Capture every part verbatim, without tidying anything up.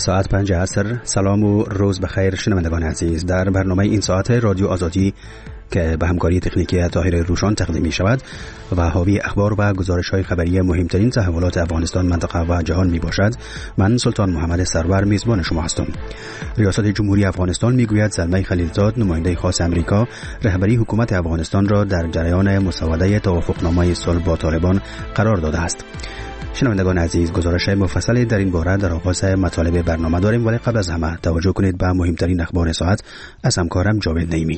ساعت پنج عصر. سلام و روز بخیر شنوندگان عزیز. در برنامه این ساعت رادیو آزادی که به همکاری تکنیکی طاهر روشان تقدیم می شود و حاوی اخبار و گزارش‌های خبری مهمترین تحولات افغانستان، منطقه و جهان می باشد، من سلطان محمد سرور میزبان شما هستم. ریاست جمهوری افغانستان می گوید زلمه خلیلزاد، نماینده خاص امریکا، رهبری حکومت افغانستان را در جریان مسوده توافقنامه صلح با طالبان قرار داده است. شنوندگان عزیز، گزارش مفصلی در این باره در آغاز مطالب برنامه داریم، ولی قبل از همه توجه کنید به مهمترین اخبار ساعت از همکارم جاوید نعیمی.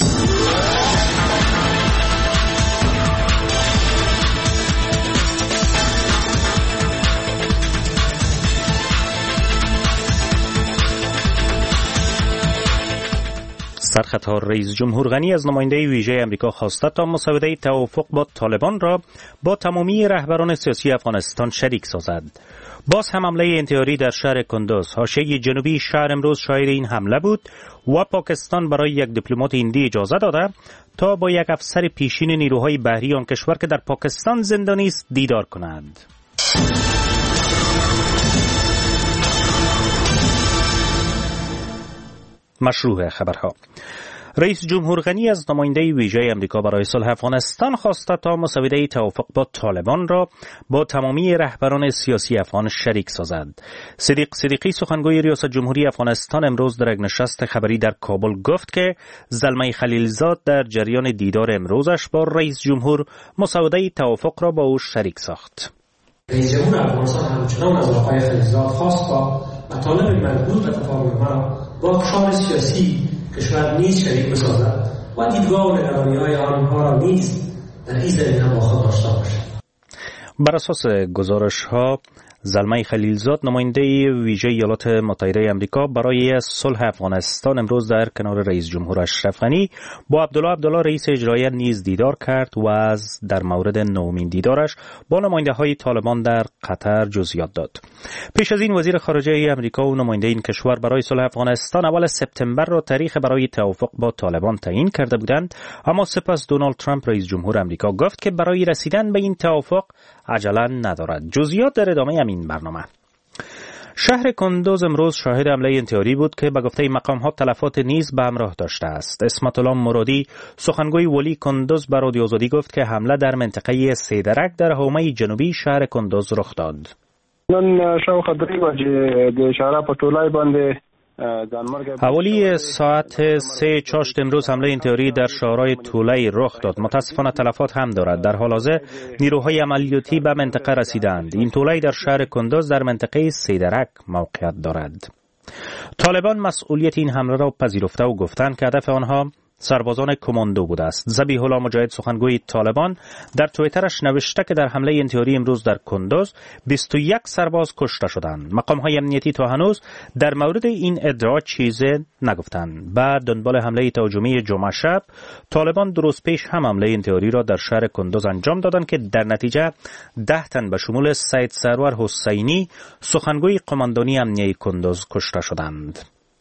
سرخطار رئیس جمهور غنی از نماینده ویژه امریکا خواسته تا مسوده توافق با طالبان را با تمامی رهبران سیاسی افغانستان شریک سازد. باز هم حمله انتحاری در شهر کندوز، حاشیه جنوبی شهر، امروز شاهد این حمله بود و پاکستان برای یک دیپلمات هندی اجازه داده تا با یک افسر پیشین نیروهای بحری آن کشور که در پاکستان زندانی است دیدار کنند. مشروع خبرها. رئیس جمهور غنی از نماینده ویژه امریکا برای صلح افغانستان خواسته تا مسوده توافق با طالبان را با تمامی رهبران سیاسی افغان شریک سازد. صدیق صدیقی، سخنگوی ریاست جمهوری افغانستان، امروز در یک نشست خبری در کابل گفت که زلمه خلیلزاد در جریان دیدار امروزش با رئیس جمهور مسوده توافق را با او شریک ساخت. رئیس جمهور افغانستان همچنان از آقای خلیلزاد خواست تا مطالب مربوط به تفاهم را با اقشار سیاسی کشور نیز شریک بسازد و دیدگاه و نگرانی‌های آنها را نیز در این زمینه با خود داشته باشد. بر اساس گزارش‌ها، زلمه خلیلزاد، نماینده ویژه ایالات متحده آمریکا برای صلح افغانستان، امروز در کنار رئیس جمهور اشرف غنی با عبدالله عبدالله رئیس اجرایی نیز دیدار کرد و از در مورد نومین دیدارش با نماینده‌های طالبان در قطر جزئیات داد. پیش از این وزیر خارجه آمریکا و نماینده این کشور برای صلح افغانستان اول سپتامبر را تاریخ برای توافق با طالبان تعیین کرده بودند، اما سپس دونالد ترامپ رئیس جمهور آمریکا گفت که برای رسیدن به این توافق عجله ندارد. جزئیات در ادامه همین برنامه. شهر کندوز امروز شاهد حمله انتحاری بود که به گفته مقام‌ها تلفات نیز به همراه داشته است. اسمت الله مرادی، سخنگوی ولی کندوز، به رادیو آزادی گفت که حمله در منطقه سیدرک در حومه جنوبی شهر کندوز رخ داد. نن شاوخوا درې بجې د شهر په ټولای باندې حوالی ساعت سه چاشت امروز حمله انتحاری در شهرهای طولای رخ داد. متاسفانه تلفات هم دارد. در حال حاضر نیروهای عملیاتی به منطقه رسیدند. این طولای در شهر کندوز در منطقه سیدرک موقعیت دارد. طالبان مسئولیت این حمله را پذیرفته و گفتند که هدف آنها سربازان کماندو بوده است. ذبیح الله مجاهد، سخنگوی طالبان، در توییترش نوشته که در حمله انتحاری امروز در کندوز بیست و یک سرباز کشته شدند. مقام‌های امنیتی تا هنوز در مورد این ادعا چیزی نگفتند. بعد دنبال حمله تهاجمی جمعه شب، طالبان دو روز پیش هم حمله انتحاری را در شهر کندوز انجام دادند که در نتیجه ده تن به شمول سید سرور حسینی، سخنگوی قماندانی امنیتی کندوز، کشته شدند.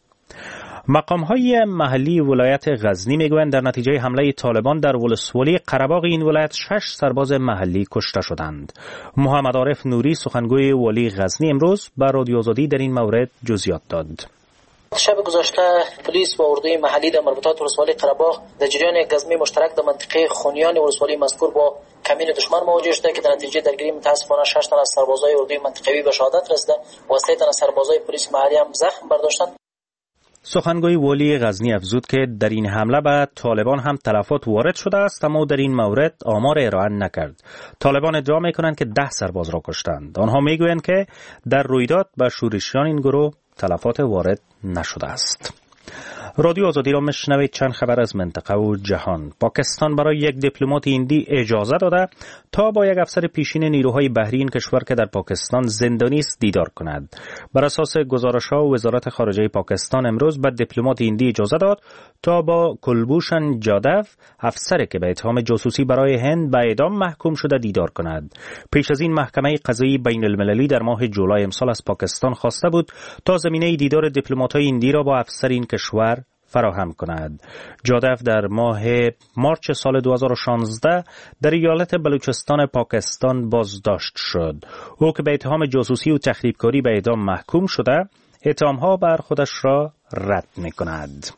مقام‌های محلی ولایت غزنی میگویند در نتیجه حمله طالبان در ولسوالی قره‌باغ این ولایت شش سرباز محلی کشته شدند. محمد عارف نوری، سخنگوی ولی غزنی، امروز به رادیو آزادی در این مورد جزئیات داد. شب گذشته پلیس و اردوی محلی در مربوطات ولسوالی قره‌باغ در جریان گزمی مشترک در منطقه خونیان ولسوالی مذکور با کمین دشمن مواجه شده که در نتیجه درگیری متاسفانه شش تن از سربازای اردوی منطقوی به شهادت رسیده و سه تن از سربازای پلیس محلی هم زخم برداشتند. سخنگوی ولی غزنی افزود که در این حمله به طالبان هم تلفات وارد شده است، اما در این مورد آمار ارائه نکرد. طالبان ادعا میکنند که ده سرباز را کشتند. آنها میگویند که در رویداد به شورشیان این گروه تلفات وارد نشده است. رادیو آزادی را میشنوید. چند خبر از منطقه و جهان. پاکستان برای یک دیپلمات هندی اجازه داده تا با یک افسر پیشین نیروهای بحری این کشور که در پاکستان زندانی است دیدار کند. بر اساس گزارش‌ها، وزارت خارجه پاکستان امروز به دیپلمات هندی اجازه داد تا با کلبوشن جادو، افسری که به اتهام جاسوسی برای هند به اعدام محکوم شده، دیدار کند. پیش از این محکمه قضایی بین المللی در ماه جولای امسال از پاکستان خواسته بود تا زمینه دیدار دیپلمات‌های هندی را با افسر این کشور فراهم کند. جادف در ماه مارچ سال دو هزار و شانزده در ایالت بلوچستان پاکستان بازداشت شد. او که به اتهام جاسوسی و تخریبکاری به اعدام محکوم شده، اتهام‌ها بر خودش را رد می‌کند.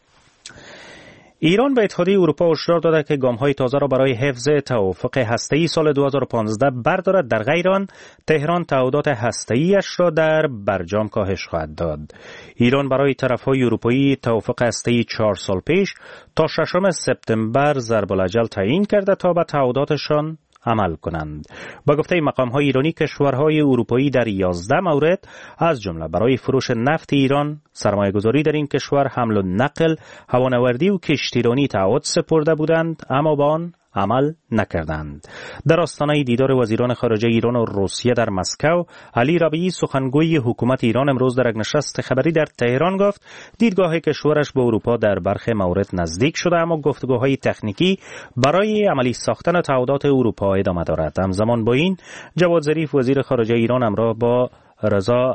ایران به اتحادیه اروپا هشدار داده که گام‌های تازه را برای حفظ توافق هسته‌ای سال دو هزار و پانزده بردارد. در غیر آن تهران تعهدات هسته‌ای‌اش را در برجام کاهش خواهد داد. ایران برای طرف‌های اروپایی توافق هسته‌ای چهار سال پیش تا ششم سپتامبر ضرب الاجل تعیین کرده تا به تعهداتشان عمل کنند. با گفته مقام‌های ایرانی کشورهای اروپایی در یازده مورد از جمله برای فروش نفت ایران، سرمایه‌گذاری در این کشور، حمل و نقل، هوانوردی و کشتیرانی تعهد سپرده بودند اما با آن عمل نکردند. در آستانه دیدار وزیران خارجه ایران و روسیه در مسکو، علی ربیعی سخنگوی حکومت ایران امروز در یک نشست خبری در تهران گفت دیدگاه کشورش با اروپا در برخی موارد نزدیک شده اما گفتگوهای تکنیکی برای عملی ساختن تعهدات اروپا ادامه دارد. همزمان با این جواد ظریف وزیر خارجه ایران همراه با رضا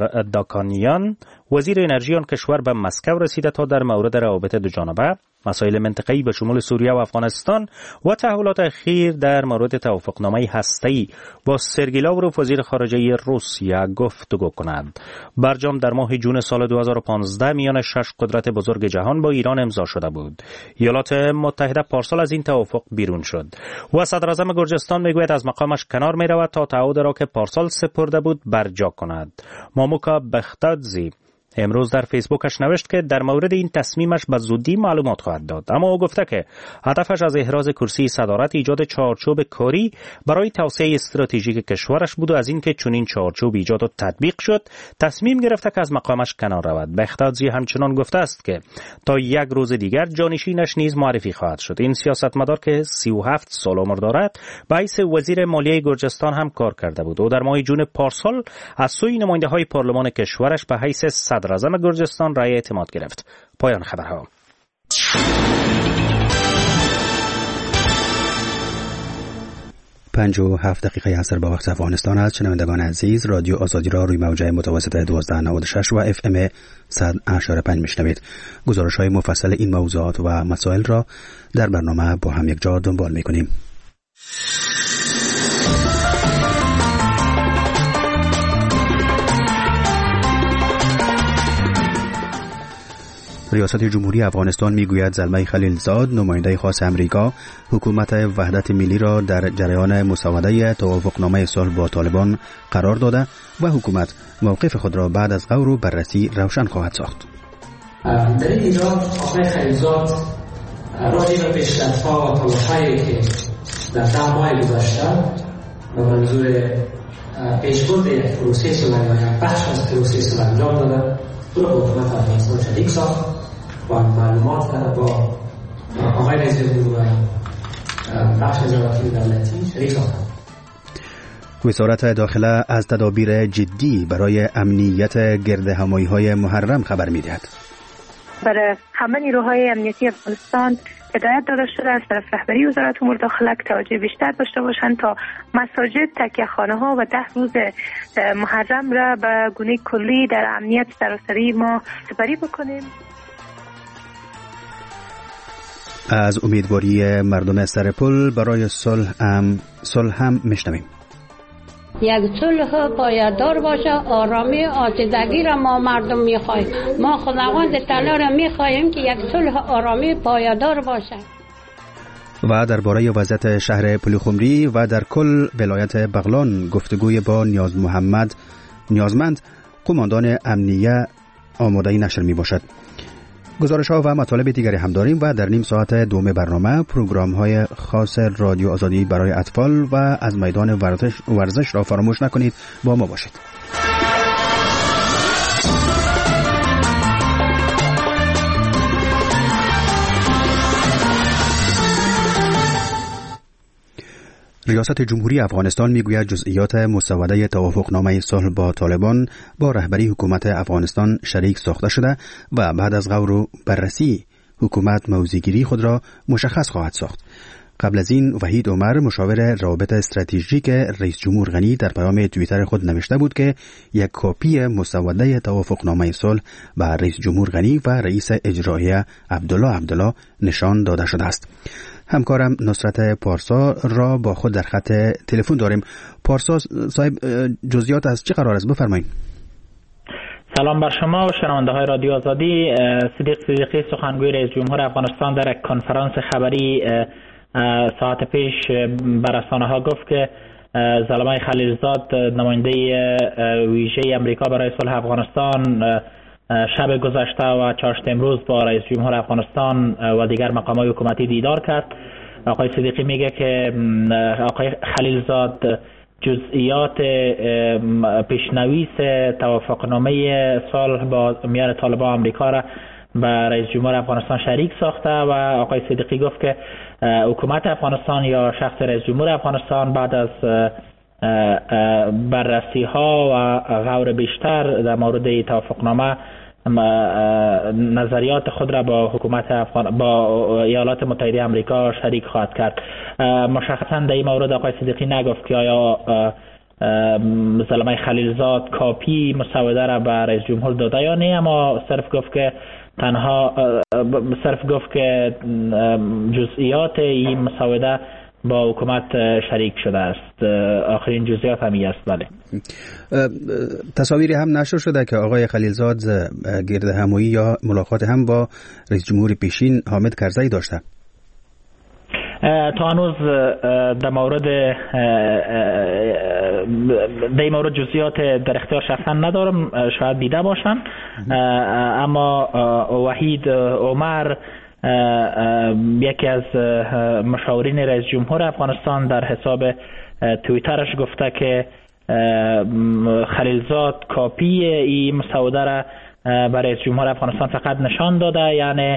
اردکانیان وزیر انرژی آن کشور به مسکو رسیده تا در مورد روابط دوجانبه، مسائل منطقه‌ای به شمول سوریه و افغانستان و تحولات اخیر در مورد توافقنامه هسته‌ای با سرگئی لاوروف وزیر خارجه روسیه گفتگو کند. برجام در ماه جون سال دو هزار و پانزده میان شش قدرت بزرگ جهان با ایران امضا شده بود. ایالات متحده پارسال از این توافق بیرون شد و صدراعظم گرجستان میگوید از مقامش کنار میرود تا تعهد را که پارسال سپرده بود برجا کند. ماموکا بختادزی امروز در فیسبوکش نوشت که در مورد این تصمیمش به زودی معلومات خواهد داد، اما او گفته که هدفش از احراز کرسی صدارت ایجاد چارچوب کاری برای توسعه استراتژیک کشورش بود و از اینکه چنین چارچوب ایجاد و تطبیق شد تصمیم گرفته که از مقامش کنار رود. بختادزی همچنان گفته است که تا یک روز دیگر جانشینش نیز معرفی خواهد شد. این سیاستمدار که سی و هفت سال عمر دارد به حیث وزیر مالیه گرجستان هم کار کرده بود. او در ماه جون پارسال از سوی نماینده‌های پارلمان کشورش به حیث صدراعظم گرجستان رای اعتماد گرفت. پایان خبرها. پنج و هفت دقیقه عصر با وقت افغانستان است. شنوندگان عزیز، رادیو آزادی را روی موجه متوسط دوازده نود و شش و اف ام صد و اشاره پنج میشنوید. گزارش های مفصل این موضوعات و مسائل را در برنامه با هم یک جا دنبال میکنیم. ریاست جمهوری افغانستان میگوید زلمه خلیلزاد نماینده خاص امریکا حکومت وحدت ملی را در جریان مسوده توافقنامه صلح با طالبان قرار داده و حکومت موقف خود را بعد از غور و بررسی روشن خواهد ساخت. در این ایجاد آقای خلیلزاد راجع به پیشرفت‌ها و تلاش‌هایی که در ده ماه گذشته به منظور پیشبرد یک پروسه صلح یا بخش از پروسه صلح انجام داده تو را با حکومت افغانستان شریک ساخت و معلومات با آقای رئیس جمهور و بخش از وکیل دولتی شریک ساخت. وزارت داخله از تدابیر جدی برای امنیت گردهمایی‌های محرم خبر می‌دهد. برای همه نیروهای امنیتی افغانستان هدایت داده شده از طرف رهبری وزارت امور داخله که توجه بیشتر داشته باشند تا مساجد، تکیه‌خانه‌ها و ده روز محرم را به گونه کلی در امنیت سراسری ما سپری بکنیم. از امیدواری مردم سرپل برای صلح هم صلح هم میشنویم. یک صلح پایدار باشه، آرامی آسودگی را ما مردم میخوایم. ما خداوند تعالی را میخوایم که یک صلح آرامی پایدار باشه. و درباره وضعیت شهر پلخمری و در کل ولایت بغلان گفتگوی با نیاز محمد نیازمند قماندان امنیه آماده نشر می باشد. گزارش ها و مطالب دیگری هم داریم و در نیم ساعت دوم برنامه پروگرام های خاص رادیو آزادی برای اطفال و از میدان ورزش, ورزش را فراموش نکنید. با ما باشید. ریاست جمهوری افغانستان میگوید جزئیات مسوده توافقنامه صلح با طالبان با رهبری حکومت افغانستان شریک ساخته شده و بعد از غور و بررسی حکومت موضع‌گیری خود را مشخص خواهد ساخت. قبل از این وحید عمر مشاور روابط استراتژیک رئیس جمهور غنی در پیام توییتر خود نوشته بود که یک کپی مسوده توافقنامه صلح به رئیس جمهور غنی و رئیس اجرایی عبدالله عبدالله نشان داده شده است. همکارم نصرت پارسا را با خود در خط تلفن داریم. پارسا صاحب، جزئیات از چه قرار است؟ بفرمایید. سلام بر شما و شنونده های رادیو آزادی. صدیق صدیقی سخنگوی رئیس جمهور افغانستان در یک کنفرانس خبری ساعت پیش بر رسانه ها گفت که زلمه خلیلزاد نماینده ویژه امریکا برای صلح افغانستان شب گذشته و چهارشنبه امروز با رئیس جمهور افغانستان و دیگر مقامات حکومتی دیدار کرد. آقای صدیقی میگه که آقای خلیلزاد جزئیات پیشنویس توافقنامه صلح با میان طالبان و امریکا را به رئیس جمهور افغانستان شریک ساخته و آقای صدیقی گفت که حکومت افغانستان یا شخص رئیس جمهور افغانستان بعد از بررسی ها و غور بیشتر در مورد توافقنامه نظریات خود را با حکومت افغان با ایالات متحده آمریکا شریک خواهد کرد. مشخصا در این مورد آقای صدیقی نگفت که آیا زلمه خلیلزاد کاپی مسوده را به رئیس جمهور داده یا نه، اما صرف گفت که تنها صرف گفت که جزئیات این مسوده با حکومت شریک شده است. آخرین جزئیات همی است. بله. تصاویری هم نشر شده که آقای خلیلزاد گرد همایی یا ملاقات هم با رئیس جمهور پیشین حامد کرزی داشته. تا هنوز در مورد در این مورد جزئیات در اختیار شخصا ندارم، شاید دیده باشم، اما وحید عمر یکی از مشاورین رئیس جمهور افغانستان در حساب توییترش گفته که خلیلزاد کاپی این مسوده را برای رئیس جمهور افغانستان فقط نشان داده، یعنی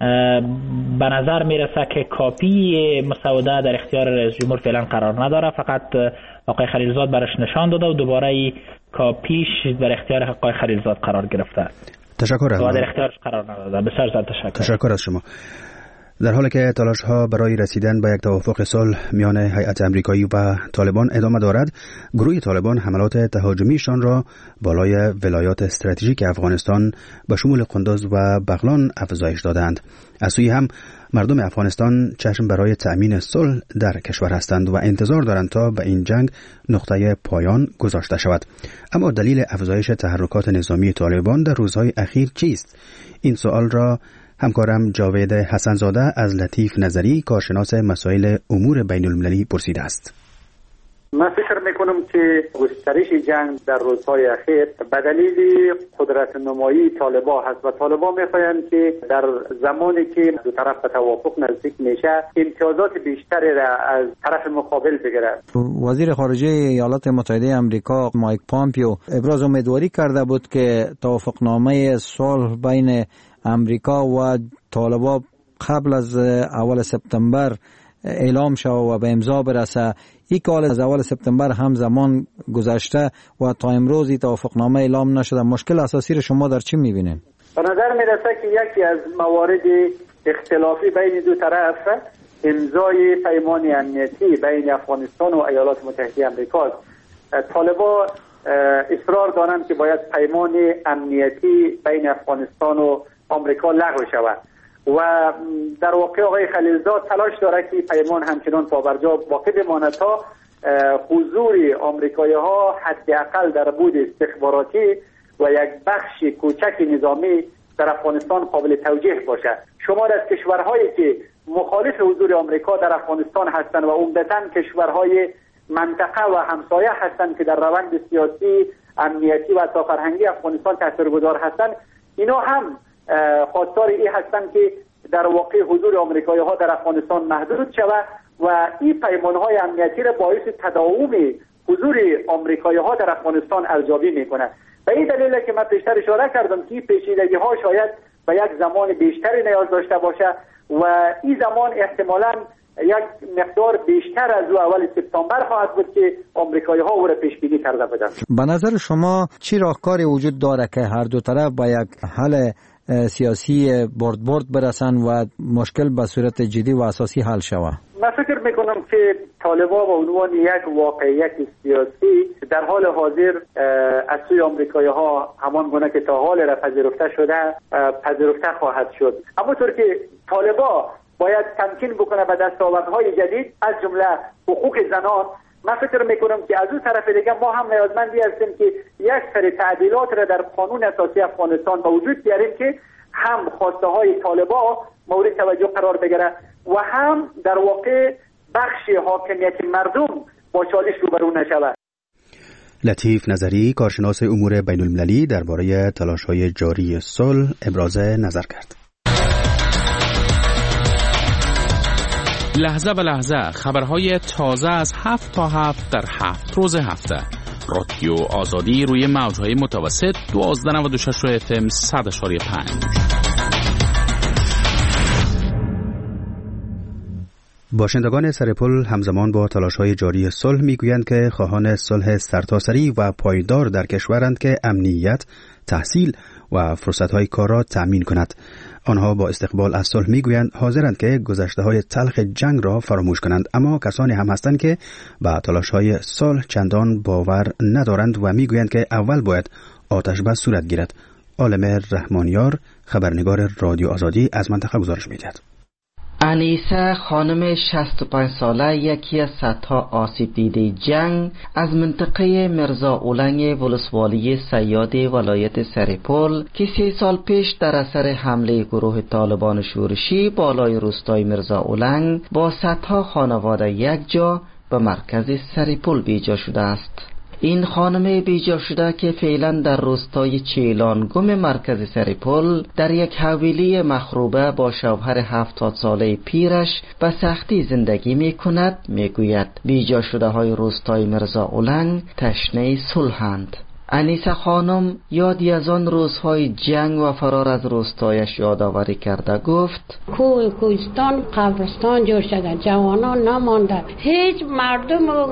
به نظر میرسه که کاپی مسوده در اختیار رئیس جمهور فعلا قرار نداره، فقط آقای خلیلزاد برش نشان داده و دوباره این کاپیش در اختیار آقای خلیلزاد قرار گرفته. تشکر از در اختیارش قرار نداده. بسیار زیاد تشکر. تشکر از شما. در حالی که تلاش ها برای رسیدن به یک توافق صلح میان هیئت آمریکایی و طالبان ادامه دارد، گروه طالبان حملات تهاجمیشان را بالای ولایات استراتژیک افغانستان به شمول قندوز و بغلان افزایش دادند. از سوی هم مردم افغانستان چشم برای تأمین صلح در کشور هستند و انتظار دارند تا به این جنگ نقطه پایان گذاشته شود. اما دلیل افزایش تحرکات نظامی طالبان در روزهای اخیر چیست؟ این سوال را همکارم جاوید حسنزاده از لطیف نظری، کارشناس مسائل امور بین المللی، پرسیده است. من فکر میکنم که گسترش جنگ در روزهای اخیر به دلیل قدرت نمایی طالبان هست و طالبان میخواهند که در زمانی که دو طرف به توافق نزدیک میشه امتیازات بیشتری را از طرف مقابل بگیرد. وزیر خارجه ایالات متحده آمریکا مایک پامپیو ابراز امیدواری کرده بود که توافقنامه صلح بین امریکا و طالبان قبل از اول سپتامبر اعلام شود و به امضا برسه. این کال از اول سپتامبر هم زمان گذشته و تا امروز این توافقنامه اعلام نشده. مشکل اساسی رو شما در چی میبینید؟ به نظر میرسه که یکی از موارد اختلافی بین دو طرف امضای پیمان امنیتی بین افغانستان و ایالات متحده آمریکا. طالبان اصرار دارند که باید پیمان امنیتی بین افغانستان و آمریکا لغو شود و در واقع آقای خلیلزاد تلاش داره که پیمان همچنان پابرجا باقی بماند تا حضور آمریکایی ها حداقل در بود استخباراتی و یک بخش کوچک نظامی در افغانستان قابل توجیه باشد. شمار از کشورهایی که مخالف حضور آمریکا در افغانستان هستند و عمدتاً کشورهای منطقه و همسایه هستند که در روند سیاسی، امنیتی و تا فرهنگی افغانستان تاثیرگذار هستند، اینا هم خواستار این هستند که در واقع حضور آمریکایی ها در افغانستان محدود شود و این پیمان های امنیتی را باعث تداوم حضور آمریکایی ها در افغانستان ارزیابی میکنه. به این دلیل که من پیشتر اشاره کردم که پیچیدگی ها شاید به یک زمان بیشتری نیاز داشته باشه و این زمان احتمالاً یک مقدار بیشتر از اول سپتامبر خواهد بود که آمریکایی ها او را پیش بینی کرده بودند. به نظر شما چی راهکاری وجود داره که هر دو طرف با یک حل سیاسی برد برد برسن و مشکل به صورت جدی و اساسی حل شود؟ من فکر میکنم که طالبان به عنوان یک واقعیت سیاسی در حال حاضر از سوی آمریکایی ها همان گونه که تا حال را پذیرفته شده پذیرفته خواهد شد. اما طور که طالبان باید تمکین بکنه به دستاوردهای جدید از جمله حقوق زنان من فکر میکنم که از اون طرف دیگه ما هم نیازمندی هستیم که یک سری تعدیلات را در قانون اساسی افغانستان به وجود بیاریم که هم خواسته های طالبان مورد توجه قرار بگیره و هم در واقع بخش حاکمیت مردم با چالش روبرو نشود. لطیف نظری، کارشناس امور بین المللی، درباره تلاش‌های جاری صلح ابراز نظر کرد. لحظه به لحظه خبرهای تازه از هفت تا هفت در هفت روز هفته. رادیو آزادی روی موج‌های متوسط دوازده نود و شش اف ام صد و پنج. باشندگان سرپل همزمان با تلاش‌های جاری صلح میگویند که خواهان صلح سرتاسری و پایدار در کشورند که امنیت، تحصیل و فرصت‌های کار را تأمین کند. آنها با استقبال از صلح میگویند حاضرند که گذشته‌های تلخ جنگ را فراموش کنند، اما کسانی هم هستند که به تلاش‌های صلح چندان باور ندارند و میگویند که اول باید آتش بس صورت گیرد. عالم رحمانیار، خبرنگار رادیو آزادی، از منطقه گزارش می‌دهد. انیسه خانم شصت و پنج ساله، یکی از صدها آسیب دیده جنگ از منطقه مرزا اولنگ ولسوالی سیاد ولایت سرپل که سی سال پیش در اثر حمله گروه طالبان شورشی بالای روستای مرزا اولنگ با صدها خانواده یک جا به مرکز سرپل بیجا شده است. این خانم بیجا شده که فعلا در روستای چیلانگم مرکز سرپل در یک حویلی مخروبه با شوهر هفتاد ساله پیرش به سختی زندگی می کند، می گوید بیجا شده های روستای مرزا اولنگ تشنه صلحند. انیسه خانم یادی از آن روزهای جنگ و فرار از روستایش یادآوری کرده گفت: کوه کوهستان قبرستان جور شده، جوانان نمانده، هیچ مردم و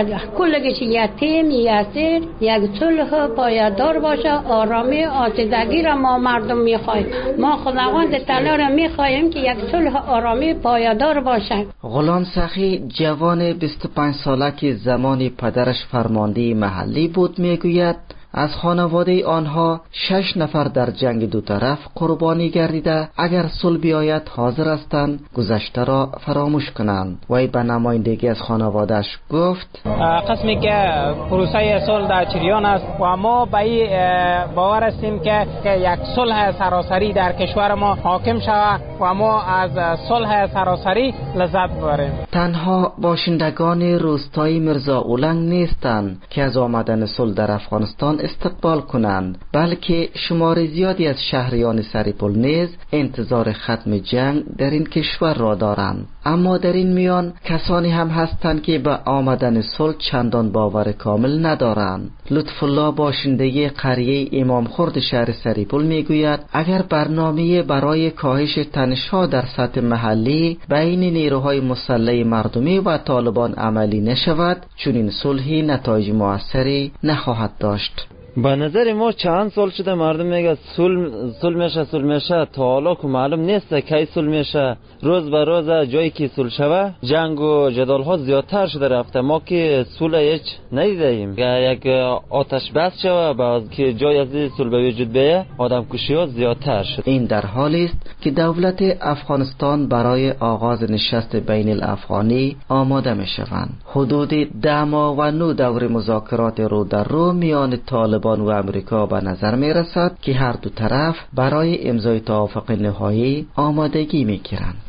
کلگش یتیم یسیر، یک صلح پایدار باشه، آرامی آسودگی را ما مردم میخوایم. ما خداوند تعالی را میخوایم که یک صلح آرامی پایدار باشه. غلام سخی جوان بیست و پنج ساله که زمانی پدرش فرمانده محلی بود میگوید از خانواده آنها شش نفر در جنگ دو طرف قربانی گردیده، اگر صلح بیاید حاضر هستند گذشته را فراموش کنند. وی به نمایندگی از خانواده‌اش گفت: قسمی که پروسه صلح در جریان است و ما به این باور هستیم که یک صلح سراسری در کشور ما حاکم شود و ما از صلح سراسری لذت ببریم. تنها باشندگان روستای مرزا اولنگ نیستند که از آمدن صلح در افغانستان استقبال کنند، بلکه شمار زیادی از شهریان سرپل نیز انتظار ختم جنگ در این کشور را دارند. اما در این میان کسانی هم هستند که به آمدن صلح چندان باور کامل ندارند. لطف الله باشنده قریه امام خرد شهر سرپل میگوید اگر برنامه برای کاهش تنش‌ها در سطح محلی بین نیروهای مسلح مردمی و طالبان عملی نشود، چنین صلحی نتایج موثری نخواهد داشت. به نظر ما چند سال شده مردم میگه صلح صلح میشه صلح میشه، تا حالا که معلوم نیست کی صلح میشه. روز به روز جایی که صلح شوه جنگ و جدال ها زیادتر شده رفته. ما که صلح هیچ ندیدیم. یک آتش بس شوه بعد که جای از صلح به وجود بیه آدم کشی ها زیادتر شد. این در حالی است که دولت افغانستان برای آغاز نشست بین الافغانی آماده میشوند. حدود ده ماه و نو دور مذاکرات رو در رو میان طالبان و امریکا به نظر می رسد که هر دو طرف برای امضای توافق نهایی آمادگی می گیرند.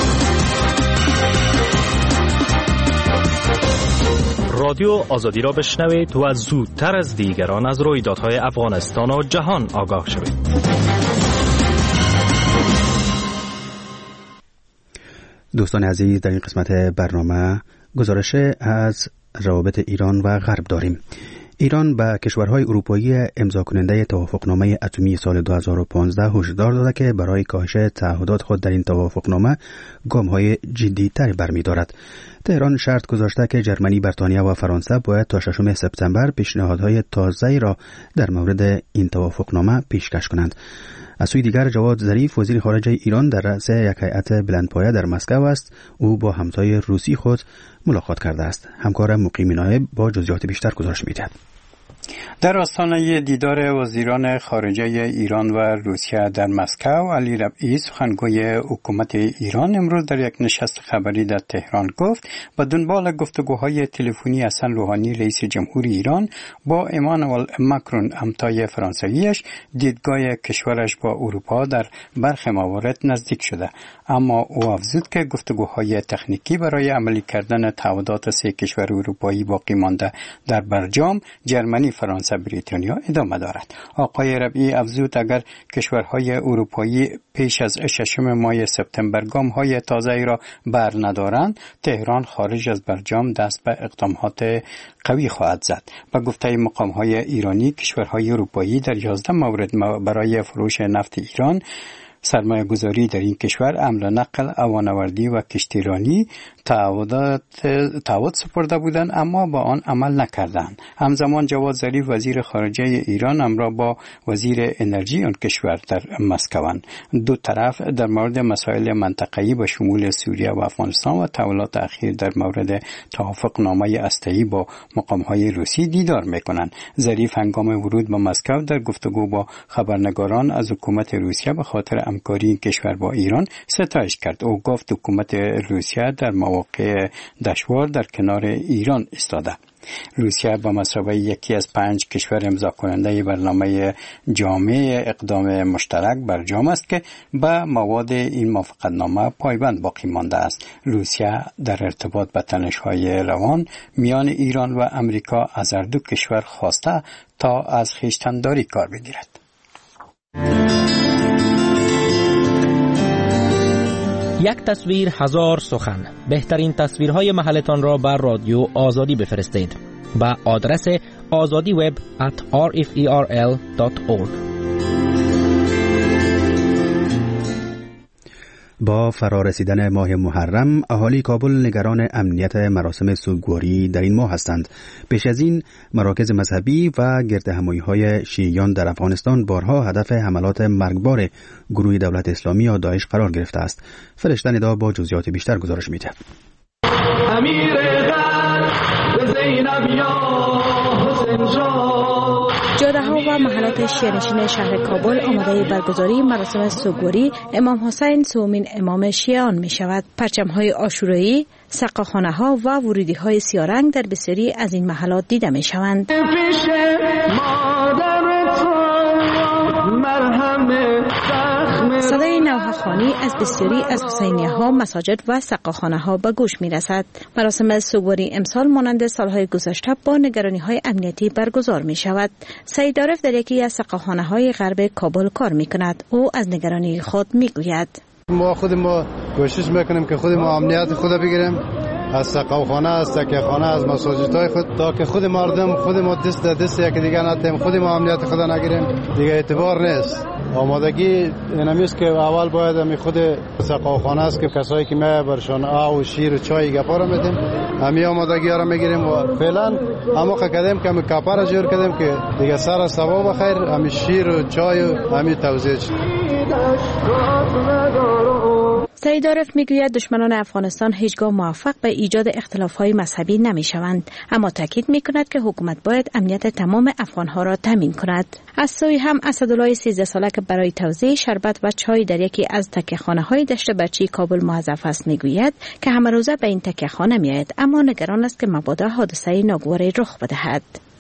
رادیو آزادی را بشنوید و زودتر از دیگران از رویدادهای افغانستان و جهان آگاه شوید. دوستان عزیز، در این قسمت برنامه گزارش از روابط ایران و غرب داریم. ایران به کشورهای اروپایی امضا کننده توافقنامه اتمی سال دو هزار و پانزده هشدار داده که برای کاهش تعهدات خود در این توافقنامه گام‌های جدی‌تر برمی‌دارد. تهران شرط گذاشته که جرمنی، بریتانیا و فرانسه باید تا ششم سپتامبر پیشنهادهای تازه‌ای را در مورد این توافقنامه پیشکش کنند. از سوی دیگر جواد ظریف وزیر خارجه ایران در رأس یک هیئت بلندپایه در مسکو است. او با همتای روسی خود ملاقات کرده است. همکار مقیم نایب با جزئیات بیشتر گزارش می‌دهد. در آستانه دیدار وزیران خارجه ایران و روسیه در مسکو، علی ربیعی سخنگوی حکومت ایران امروز در یک نشست خبری در تهران گفت با دنبال گفتگوهای تلفنی حسن روحانی رئیس جمهور ایران با امانوئل ماکرون همتای فرانسویش، دیدگاه کشورش با اروپا در برخی موارد نزدیک شده، اما او افزود که گفتگوهای تکنیکی برای عملی کردن تعهدات سه کشور اروپایی باقی مانده در برجام جرمنی، فرانسه، بریتانیا ادامه دارد. آقای ربیعی افزود اگر کشورهای اروپایی پیش از ششم ماه سپتامبر گام‌های تازه‌ای را بر ندارند، تهران خارج از برجام دست به اقدامات قوی خواهد زد. با گفته مقام‌های ایرانی، کشورهای اروپایی در یازده مورد برای فروش نفت ایران سرمایه گذاری در این کشور، حمل و نقل، هوانوردی و کشتیرانی تعهدات تعهد سپرده بودند اما با آن عمل نکردند. همزمان جواد ظریف وزیر خارجه ایران همراه با وزیر انرژی آن کشور در مسکوند. دو طرف در مورد مسائل منطقه‌ای با شمول سوریه و افغانستان و تحولات اخیر در مورد توافقنامه هسته‌ای با مقام‌های روسی دیدار می‌کنند. ظریف هنگام ورود به مسکو در گفتگو با خبرنگاران از حکومت روسیه به خاطر همکاری این کشور با ایران ستایش کرد. او گفت حکومت روسیه در مواقع دشوار در کنار ایران ایستاده. روسیه به مثابه یکی از پنج کشور امضا کننده برنامه جامع اقدام مشترک برجام است که به مواد این موافقتنامه پایبند باقی مانده است. روسیه در ارتباط به تنش‌های روان میان ایران و امریکا از هر دو کشور خواسته تا از خویشتن‌داری کار بگیرد. یک تصویر هزار سخن. بهترین تصویرهای محلتان را بر رادیو آزادی بفرستید با آدرس آزادی وب ات آر اف ای آر ال دات اورگ. با فرارسیدن ماه محرم، اهالی کابل نگران امنیت مراسم سوگواری در این ماه هستند. پیش از این مراکز مذهبی و گردهمایی‌های شیعیان در افغانستان بارها هدف حملات مرگبار گروه دولت اسلامی یا داعش قرار گرفته است. فرشته ندا با جزئیات بیشتر گزارش می‌دهد. امیر غر زینب یا حسین جاده ها و محلات شیعه‌نشین شهر کابل آماده برگزاری مراسم سوگواری امام حسین سومین امام شیعیان می شود. پرچم های عاشورایی، سقاخانه ها و ورودی های سیارنگ در بسیاری از این محلات دیده می شوند. صدای نوحه خوانی از بسیاری از حسینیه ها، مساجد و سقاخانه ها به گوش می رسد. مراسم سوگواری امسال مانند سالهای گذشته با نگرانی های امنیتی برگزار می شود. سید عارف در یکی از سقاخانه های غرب کابل کار می کند. او از نگرانی خود می گوید: ما خود ما کوشش میکنیم که خود ما امنیت خود بگیریم، از سقاخانه، از تکیه‌خانه، از مساجدهای خود، تا که خود مردم خود ما دست دست یک دیگه نتیم، خود ما امنیت خود نگیریم، دیگه اعتبار نیست. آمادگی اینمیست که اول باید همی خود سقاخانه است که کسایی که ما برشان آب و شیر و چای گپا رو میدیم، همی آمادگی ها رو میگیریم و فعلا همو کردیم که همی کپا رو جور کردیم که دیگه سر سبا بخیر، همی شیر و چای و همی توزیع شد. سید عارف میگوید دشمنان افغانستان هیچگاه موفق به ایجاد اختلاف‌های مذهبی نمی‌شوند، اما تاکید می‌کند که حکومت باید امنیت تمام افغان‌ها را تامین کند. از سوی هم اسدالله سیزده ساله که برای توزیع شربت و چای در یکی از تکیه‌خانه‌های دشت برچی کابل موظف است میگوید که همه روزه به این تکیه‌خانه میآید، اما نگران است که مبادا حادثه ناگواری رخ بدهد.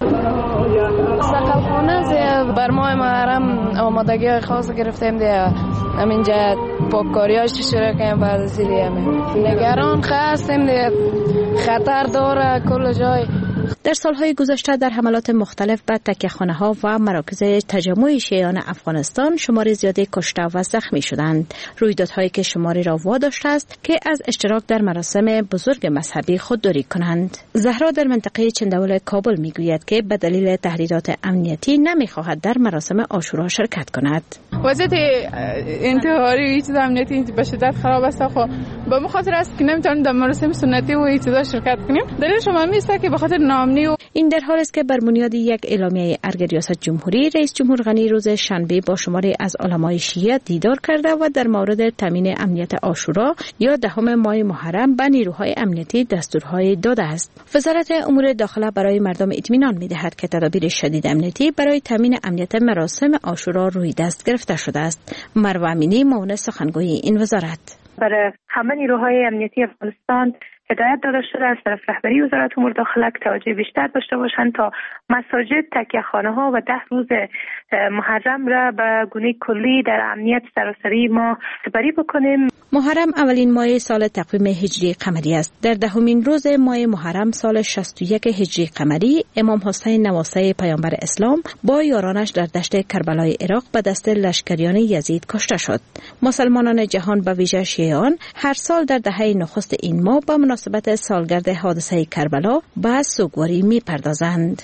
سقاخانه بر ماه محرم آمادگی خاص گرفتیم دیگه، همینجا پاککاریاش شروع کنیم بعد از دیگه نگران هستیم دیگه، خطر داره کل جای. در سالهای گذشته در حملات مختلف به تکیه‌خانه‌ها و مراکز تجمع شیعیان افغانستان شمار زیادی کشته و زخمی شدند. رویدادهایی که شماری را واداشته است که از اشتراک در مراسم بزرگ مذهبی خودداری کنند. زهرا در منطقه چندول کابل میگوید که به دلیل تهدیدات امنیتی نمیخواهد در مراسم عاشورا شرکت کند. وضعیت انتحاری و هیچ امنیتی به شدت خراب است. خب به خاطر است که نمیتونیم در مراسم سنتی و هیچ چیزا شرکت کنیم. دلیلش هم است که به خاطر ناامنی. این در حال است که بر بنیاد یک اعلامیه ارگ ریاست جمهوری، رئیس جمهور غنی روز شنبه با شماری از علمای شیعه دیدار کرده و در مورد تامین امنیت عاشورا یا دهم ماه محرم به نیروهای امنیتی دستورهای داده است. وزارت امور داخله برای مردم اطمینان می‌دهد که تدابیر شدید امنیتی برای تامین امنیت مراسم عاشورا روی دست گرفته شده است. مروه امینی معاون سخنگوی این وزارت: برای همه نیروهای امنیتی افغانستان هدایت داده شده از طرف رهبری وزارت امور داخله که توجه بیشتر داشته باشند تا مساجد، تکیه‌خانه ها و ده روز محرم را به گونه کلی در امنیت سراسری ما سپری بکنیم. محرم اولین ماه سال تقویم هجری قمری است. در دهمین روز ماه محرم سال شصت و یک هجری قمری، امام حسین نواسه پیامبر اسلام با یارانش در دشت کربلای عراق به دست لشکریان یزید کشته شد. مسلمانان جهان به ویژه شیعیان هر سال در دهه نخست این ماه به مناسبت سالگرد حادثه کربلا به سوگواری می پردازند.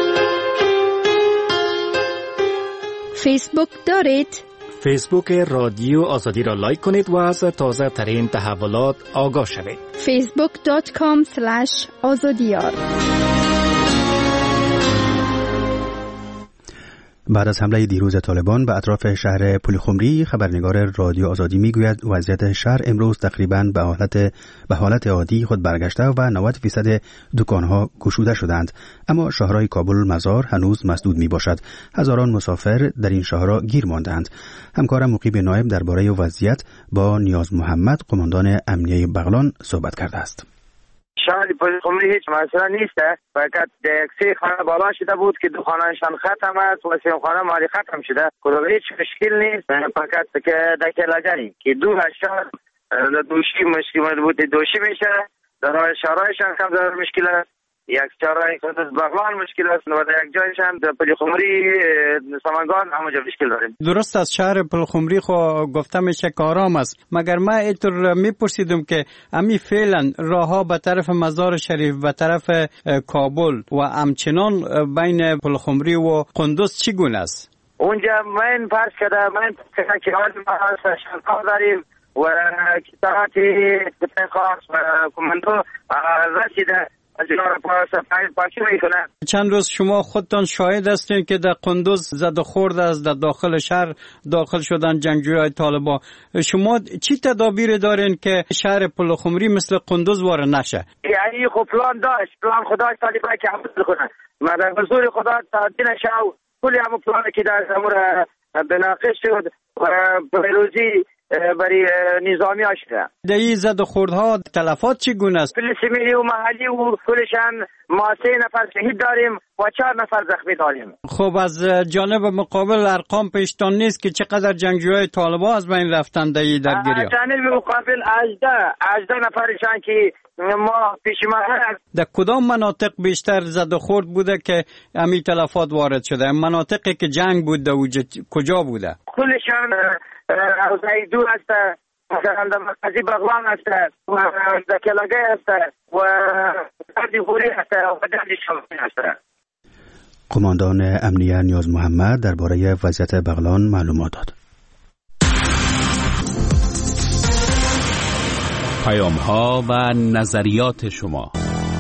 فیسبوک دارید؟ فیسبوک رادیو آزادی را لایک کنید و از تازه ترین تحولات آگاه شوید. فیسبوک دات کام اسلش آزادیار. بعد از حمله دیروز طالبان به اطراف شهر پلخمری، خبرنگار رادیو آزادی میگوید وضعیت شهر امروز تقریباً به حالت به حالت عادی خود برگشته و نود فیصد دکانها گشوده شدند، اما شهرهای کابل، مزار هنوز مسدود می باشد. هزاران مسافر در این شهرها گیر ماندند. همکارم مقیب نایب درباره وضعیت با نیاز محمد، قماندان امنیه بغلان، صحبت کرده است. شهر پلخمری هیچ مسئله نیست، فقط یک سه خانه بالا شده بود که دو خانهشان ختم است و سه خانه مالی ختم شده. کدام هیچ مشکل نیست، فقط که دکه لگنی که دو شهر دوشی مشکل بود دوشی میشه، در شهرهایشان کم داره مشکل است. یک چهارراه قدس بغلان مشکل است و در یک جایش هم در پلخمری سمنگان همونجا مشکل داریم. درست از شهر پلخمری خو گفته میشه که آرام است، مگر ما اینطور میپرسیدم که امی فعلا راهها به طرف مزار شریف به طرف کابل و همچنان بین پلخمری و قندوز چگونه است؟ اونجا من فرض کرده من که حال ما شرکا داریم و کتاعتی خاص و کماندو رسیده چند روز شما خودتان شاهد هستین که در قندوز زد و خورد است، در داخل شهر داخل شدن جنگجویان طالبان. شما چی تدابیر دارین که شهر پلخمری مثل قندوز وارد نشه؟ یعنی خب پلان داشت، پلان خدا طالبان که عمل کنه، ما در حضور خدا تعدین شو کلی همون پلان که در امور بناقش شد و بروزی برای نظامی ها شده. در این زد و خوردها تلفات چگونه است؟ پلیس ملی و محلی و کلشان ما سه نفر شهید داریم و چهار نفر زخمی داریم. خب از جانب مقابل ارقام پیشتان نیست که چقدر جنگجوهای طالبان از بین رفتن در این درگیری؟ از جانب مقابل هجده نفرشان که ما پیش ما هست. در کدام مناطق بیشتر زد و خورد بوده که امی تلفات وارد شده؟ مناطقی که جنگ بود در کجا بوده؟ کلشان روزای دور است، مثلا در مرکزی بغلان است و در کلاگه است و دردی غوری است و دردی شمسی است. قماندان امنیه نیاز محمد درباره وضعیت بغلان معلومات داد. پیام ها و نظریات شما.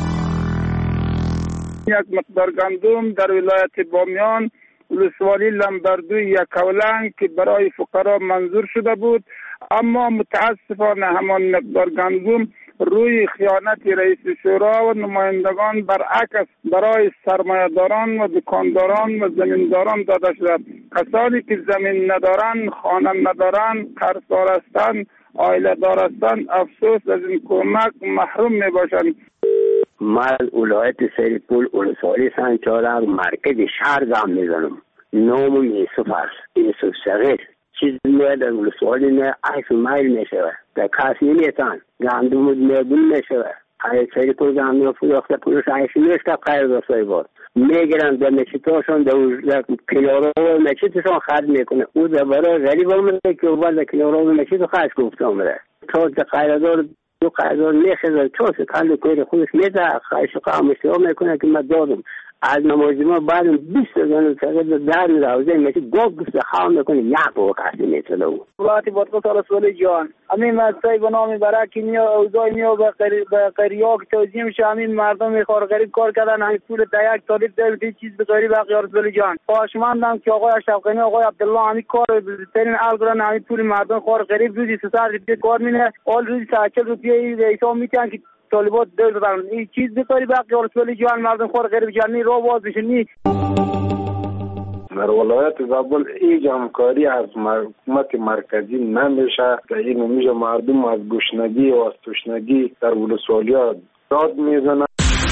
یک مقدار گندم در ولایت بامیان ولسوالی لمبردوی یکولنگ که برای فقرا منظور شده بود، اما متاسفانه همان مقدار گندم روی خیانت رئیس شورا و نمایندگان برعکس برای سرمایه‌داران و دکانداران و زمینداران داده شده. کسانی که زمین ندارن، خانه ندارن، قرضدار هستند، عائله دار هستند، افسوس از این کمک محروم می باشند. ما ولایت سریپول ولسوالی سنچارا مرکز شهر گام میزنم. نام یوسف است، یوسف صغیر. چیز میاد در ولسوالی نه ایف مایل میشه. در کاسی نمیتان گندم میگون میشه. های سریپول گندم فروخته پولش ایف میشه قرار داشته بود. میگیرن در مچیتاشون در کیلورو مچیتشون خرج میکنه. او در برای غریبا میگه که اول در کیلورو مچیتو خرج گفته اومده. تا در قرارداد دو قرارداد میخزه چوس کل کویر خودش میده خواهش قامشی ها میکنه که من دادم از نماز ما بعد بیست زن سر در روزه میشه گفت گفت خواهم میکنه یک با کسی میتونه او ولاتی بطقس رسول جان همین مسایی به نام برکی نیا اوضاع نیا به قریاک توضیح میشه همین مردم خار غریب کار کردن همین پول دیک طالب دیگه چیز به غریب بقیه رسول جان خواهشمندم که آقای اشرف غنی آقای عبدالله همین کار بزرگترین الگران همین پول مردم خار غریب روزی سیصد روپیه کار مینه آل روزی چهل روپیه حساب میکنن که طالبات دل دارن این چیز به غریب بقیه رسول جان مردم خار غریب جانی رو باز بشه نی در ولایت زابل هیچ همکاری از حکومت مرکزی نمیشه که این میشه مردم از گشنگی و از تشنگی در ولسوالی‌ها داد میزنن.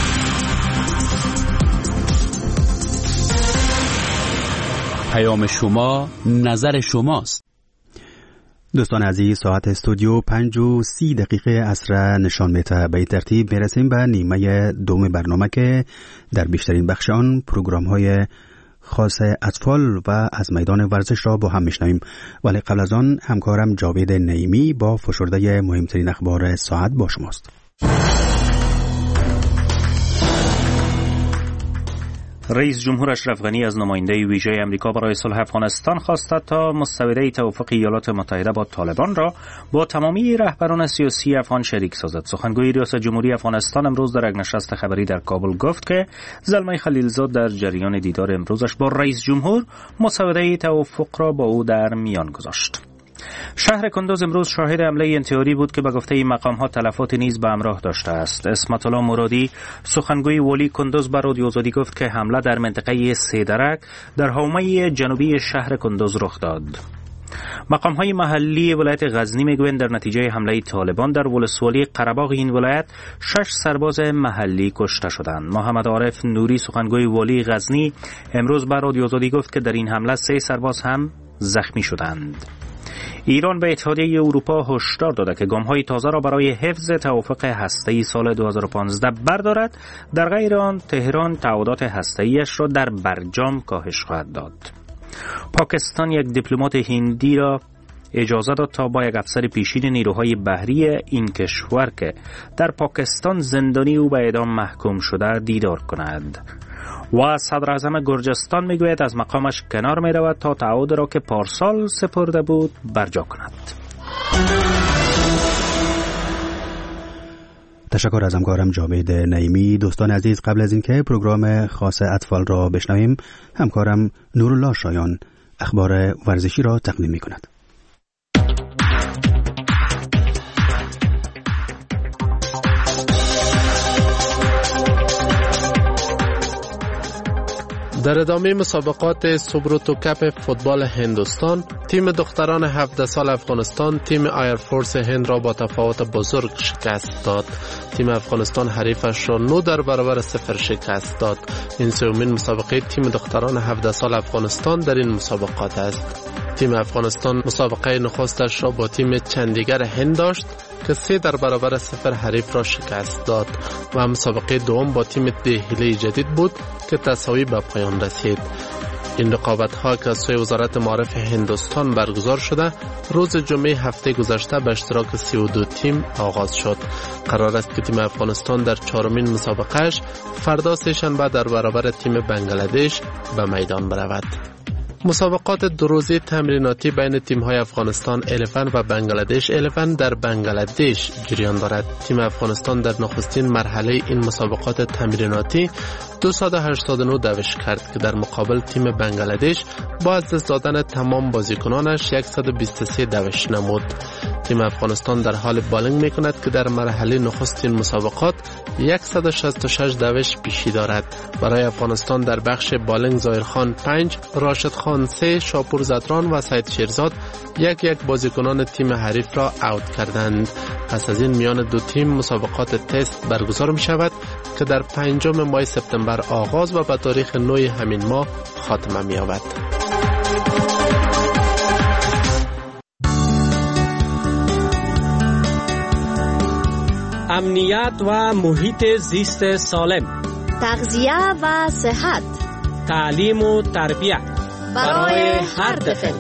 پیام شما نظر شماست. دوستان عزیز، ساعت استودیو پنج و سی دقیقه عصر نشان میده. به این ترتیب میرسیم به نیمه دوم برنامه که در بیشترین بخش آن پروگرام های خاص اطفال و از میدان ورزش را با هم میشنویم، ولی قبل از آن همکارم جاوید نعیمی با فشرده مهمترین اخبار ساعت با شماست. رئیس جمهور اشرف غنی از نماینده ویژه امریکا برای صلح افغانستان خواسته تا مستوده توافق ایالات متحده با طالبان را با تمامی رهبران سیاسی افغان شریک سازد. سخنگوی ریاست جمهوری افغانستان امروز در یک نشست خبری در کابل گفت که زلمه خلیلزاد در جریان دیدار امروزش با رئیس جمهور مستوده توافق را با او در میان گذاشت. شهر کندوز امروز شاهد حمله انتحاری بود که به گفته این مقام‌ها تلفات نیز به همراه داشته است. اسمت الله مرادی سخنگوی والی کندوز به رادیو آزادی گفت که حمله در منطقه سیدرک در حومه جنوبی شهر کندوز رخ داد. مقام‌های محلی ولایت غزنی میگویند در نتیجه حمله طالبان در ولسوالی قره‌باغ این ولایت شش سرباز محلی کشته شدند. محمد عارف نوری سخنگوی والی غزنی امروز به رادیو آزادی گفت که در این حمله سه سرباز هم زخمی شدند. ایران به اتحادیه اروپا هشدار داده که گام‌های تازه را برای حفظ توافق هسته‌ای سال دو هزار و پانزده بردارد، در غیر آن تهران تعهدات هسته‌ایش را در برجام کاهش خواهد داد. پاکستان یک دیپلمات هندی را اجازه داد تا با یک افسر پیشین نیروهای بحری این کشور که در پاکستان زندانی او به اعدام محکوم شده دیدار کند. و صدر اعظم گرجستان میگوید از مقامش کنار می رود تا تعهد را که پارسال سپرده بود برجا کند. تشکر از همکارم جاوید نعیمی. دوستان عزیز، قبل از اینکه پروگرام خاص اطفال را بشنویم، همکارم نورالله شایان اخبار ورزشی را تقدیم می کند. در ادامه مسابقات سوبروتو کپ فوتبال هندوستان، تیم دختران هفده سال افغانستان تیم آیرفورس هند را با تفاوت بزرگ شکست داد. تیم افغانستان حریفش را نه در برابر صفر شکست داد. این سومین مسابقه تیم دختران هفده سال افغانستان در این مسابقات است. تیم افغانستان مسابقه نخستش را با تیم چندیگر هند داشت که سه در برابر صفر حریف را شکست داد و مسابقه دوم با تیم دهلی جدید بود که تساوی به پایان رسید. این رقابت ها که از سوی وزارت معارف هندوستان برگزار شده، روز جمعه هفته گذشته به اشتراک سی و دو تیم آغاز شد. قرار است که تیم افغانستان در چهارمین مسابقهش فردا سه شنبه در برابر تیم بنگلادش به میدان برود. مسابقات دو روزه تمریناتی بین تیم‌های افغانستان الیفن و بنگلادش الیفن در بنگلادش جریان دارد. تیم افغانستان در نخستین مرحله این مسابقات تمریناتی دویست و هشتاد و نه دوش کرد که در مقابل تیم بنگلادش با از دست دادن تمام بازیکنانش صد و بیست و سه دوش نمود. تیم افغانستان در حال بالینگ می‌کند که در مرحله نخست این مسابقات صد و شصت و شش دوش پیشی دارد. برای افغانستان در بخش بالینگ ظاهرخان پنج، راشد خان سه، شاپور زدران و سید شیرزاد یک یک بازیکنان تیم حریف را اوت کردند. پس از این میان دو تیم مسابقات تست برگزار می شود که در پنجم ماه سپتامبر آغاز و به تاریخ نه همین ماه خاتمه می یابد. امنیت و محیط زیست سالم، تغذیه و صحت، تعلیم و تربیت برای هر طفل.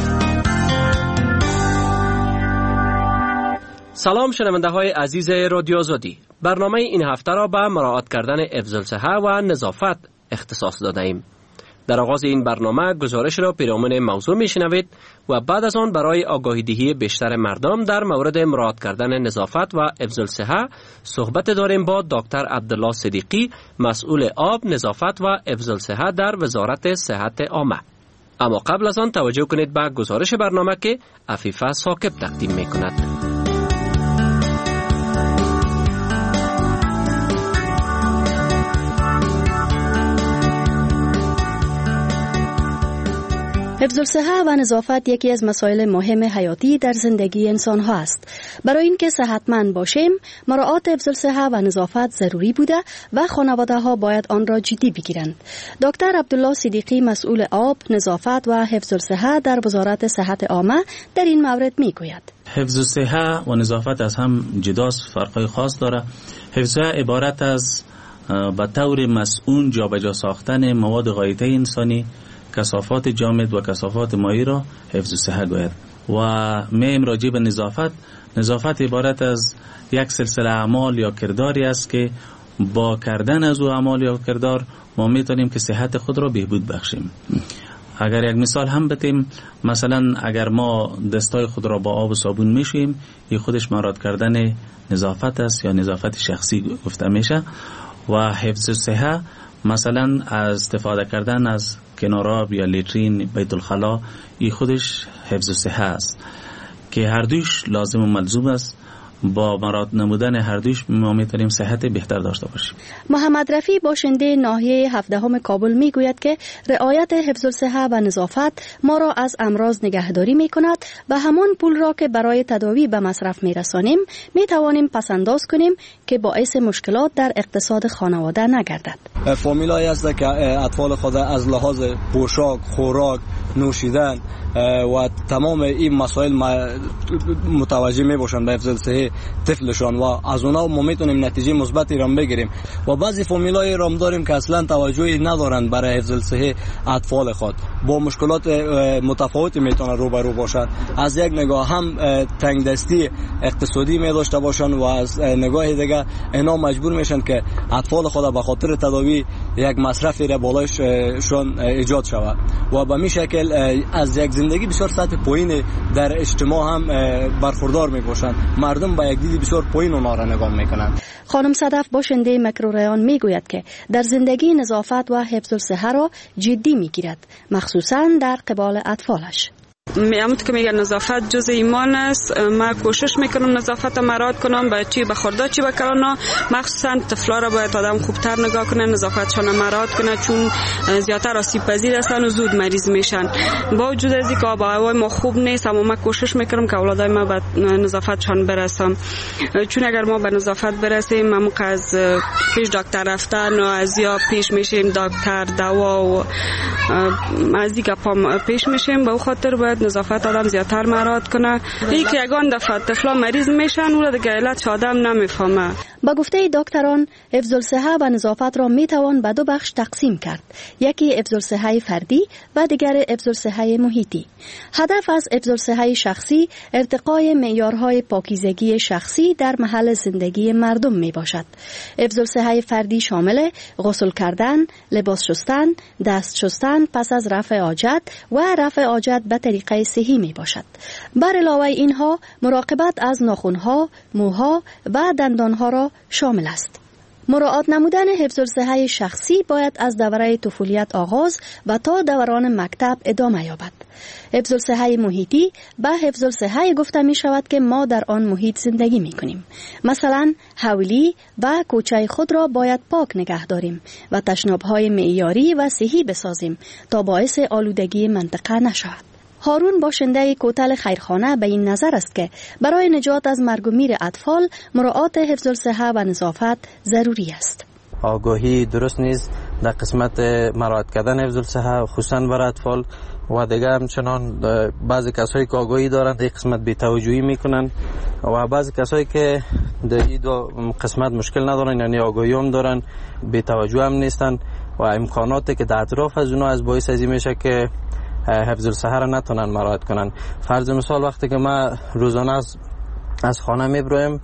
سلام شنونده های عزیز رادیو آزادی. برنامه این هفته را به مراعات کردن حفظ الصحه و نظافت اختصاص داده ایم. در آغاز این برنامه گزارش را پیرامون موضوع میشنوید و بعد از آن برای آگاهی دهی بیشتر مردم در مورد مراعات کردن نظافت و حفظ الصحه صحبت داریم با دکتر عبدالله صدیقی، مسئول آب، نظافت و حفظ الصحه در وزارت صحت عامه. اما قبل از آن توجه کنید به گزارش برنامه که عفیفه ثاقب تقدیم میکند. حفظ الصحه و نظافت یکی از مسائل مهم حیاتی در زندگی انسان ها است. برای اینکه صحتمند باشیم، مراعات حفظ الصحه و نظافت ضروری بوده و خانواده ها باید آن را جدی بگیرند. دکتر عبدالله صدیقی، مسئول آب، نظافت و حفظ الصحه در وزارت صحت عامه، در این مورد میگوید: حفظ الصحه و نظافت از هم جداست، فرقای خاص داره. حفظ الصحه عبارت از به طور مسئول جابجا ساختن مواد غایطه انسانی، کثافات جامد و کثافات مایع را حفظ الصحه گوید. و میم راجع به نظافت، نظافت عبارت از یک سلسله اعمال یا کرداری است که با کردن از او اعمال یا کردار ما میتونیم که صحت خود را بهبود بخشیم. اگر یک مثال هم بتیم، مثلا اگر ما دستای خود را با آب و صابون میشوییم، این خودش مراعات کردن نظافت است یا نظافت شخصی گفته میشه. و حفظ الصحه مثلا از استفاده کردن از کناراب یا لیترین، بیت الخلا، این خودش حفظ الصحه است که هر دوش لازم و ملزوم است. با مراعات نمودن هر دوش ما میتونیم صحت بهتر داشته باشیم. محمد رفیع، باشنده ناحیه هفدهم کابل، میگوید که رعایت حفظ الصحه و نظافت ما را از امراض نگهداری میکند و همان پول را که برای تداوی به مصرف میرسانیم میتوانیم پسنداز کنیم که باعث مشکلات در اقتصاد خانواده نگردد. فامیلایی است که اطفال خود از لحاظ پوشاک، خوراک، نوشیدن و تمام این مسائل متوجه می باشند به حفظ الصحه طفلشان و از اونا ما میتونیم نتیجه مثبتی را بگیریم. و بعضی فامیلای را داریم که اصلا توجهی ندارند برای حفظ الصحه اطفال خود، با مشکلات متفاوتی میتونه روبرو باشند. از یک نگاه هم تنگ دستی اقتصادی می داشته باشند و از نگاه دیگه اینا مجبور میشن که اطفال خود به خاطر تداوی یک مصرفی را بالایشان ایجاد شود و به می شکل از یک زندگی بسیار سطح پایین در اجتماع هم برخوردار می باشند. مردم با یک دید بسیار پایین اونا را نگاه میکنند. خانم صدف، باشنده مکروریان، میگوید که در زندگی نظافت و حفظ الصحه را جدی میگیرد، مخصوصا در قبال اطفالش. میامد که میگه نظافت جز ایمان است. من کوشش میکنم نظافت مراعات کنم، باید چی به خورده چی به کلانا، مخصوصا طفلا را باید آدم خوبتر نگاه کنه، نظافتشان مراعات کنه، چون زیادتر آسیب پذیر هستن و زود مریض میشن. با وجود از اینکه آب و هوای ما خوب نیست، اما من کوشش میکنم که اولادای ما به نظافتشان برسم، چون اگر ما به نظافت برسیم ما از پیش دکتر رفتن و از یا پیش میشیم دکتر دوا و از دیگه پا پیش میشیم. به خاطر باید نظافت آدم زیادتر مراعات کنه. یک یگان دفعه طفلا مریض میشن و دیگه علت آدم نمیفهمه. با گفته دکتران، حفظ الصحه و نظافت را میتوان به دو بخش تقسیم کرد، یکی حفظ الصحه فردی و دیگر حفظ الصحه محیطی. هدف از حفظ الصحه شخصی ارتقای معیارهای پاکیزگی شخصی در محل زندگی مردم می باشد. حفظ الصحه فردی شامل غسل کردن، لباس شستن، دست شستن پس از رفع حاجت و رفع حاجت به طریقه صحی می باشد. بر علاوه اینها مراقبت از ناخنها، موها و دندانها را شامل است. مراعات نمودن حفظ الصحه شخصی باید از دوره طفولیت آغاز و تا دوران مکتب ادامه یابد. حفظ الصحه محیطی به حفظ الصحه گفته می شود که ما در آن محیط زندگی می کنیم. مثلا حولی و کوچه خود را باید پاک نگه داریم و تشناب‌های معیاری و صحی بسازیم تا باعث آلودگی منطقه نشود. هارون، باشنده کوتل خیرخانه، به این نظر است که برای نجات از مرگ و میر اطفال مراعات حفظ الصحه و نظافت ضروری است. آگاهی درست نیست در قسمت مراعات کردن حفظ الصحه خصوصا برای اطفال و دیگه همچنان بعضی کسایی که آگاهی دارند این قسمت بی‌توجهی میکنن و بعضی کسایی که در این دو قسمت مشکل ندارن، یعنی آگاهی هم دارن بی‌توجه هم نیستن و امکاناتی که در اطراف از اونها از باعث ازی میشه که حفظ الصحه را نتونن مراعات کنن. فرض مثال وقتی که ما روزانه از, از خانه میبرویم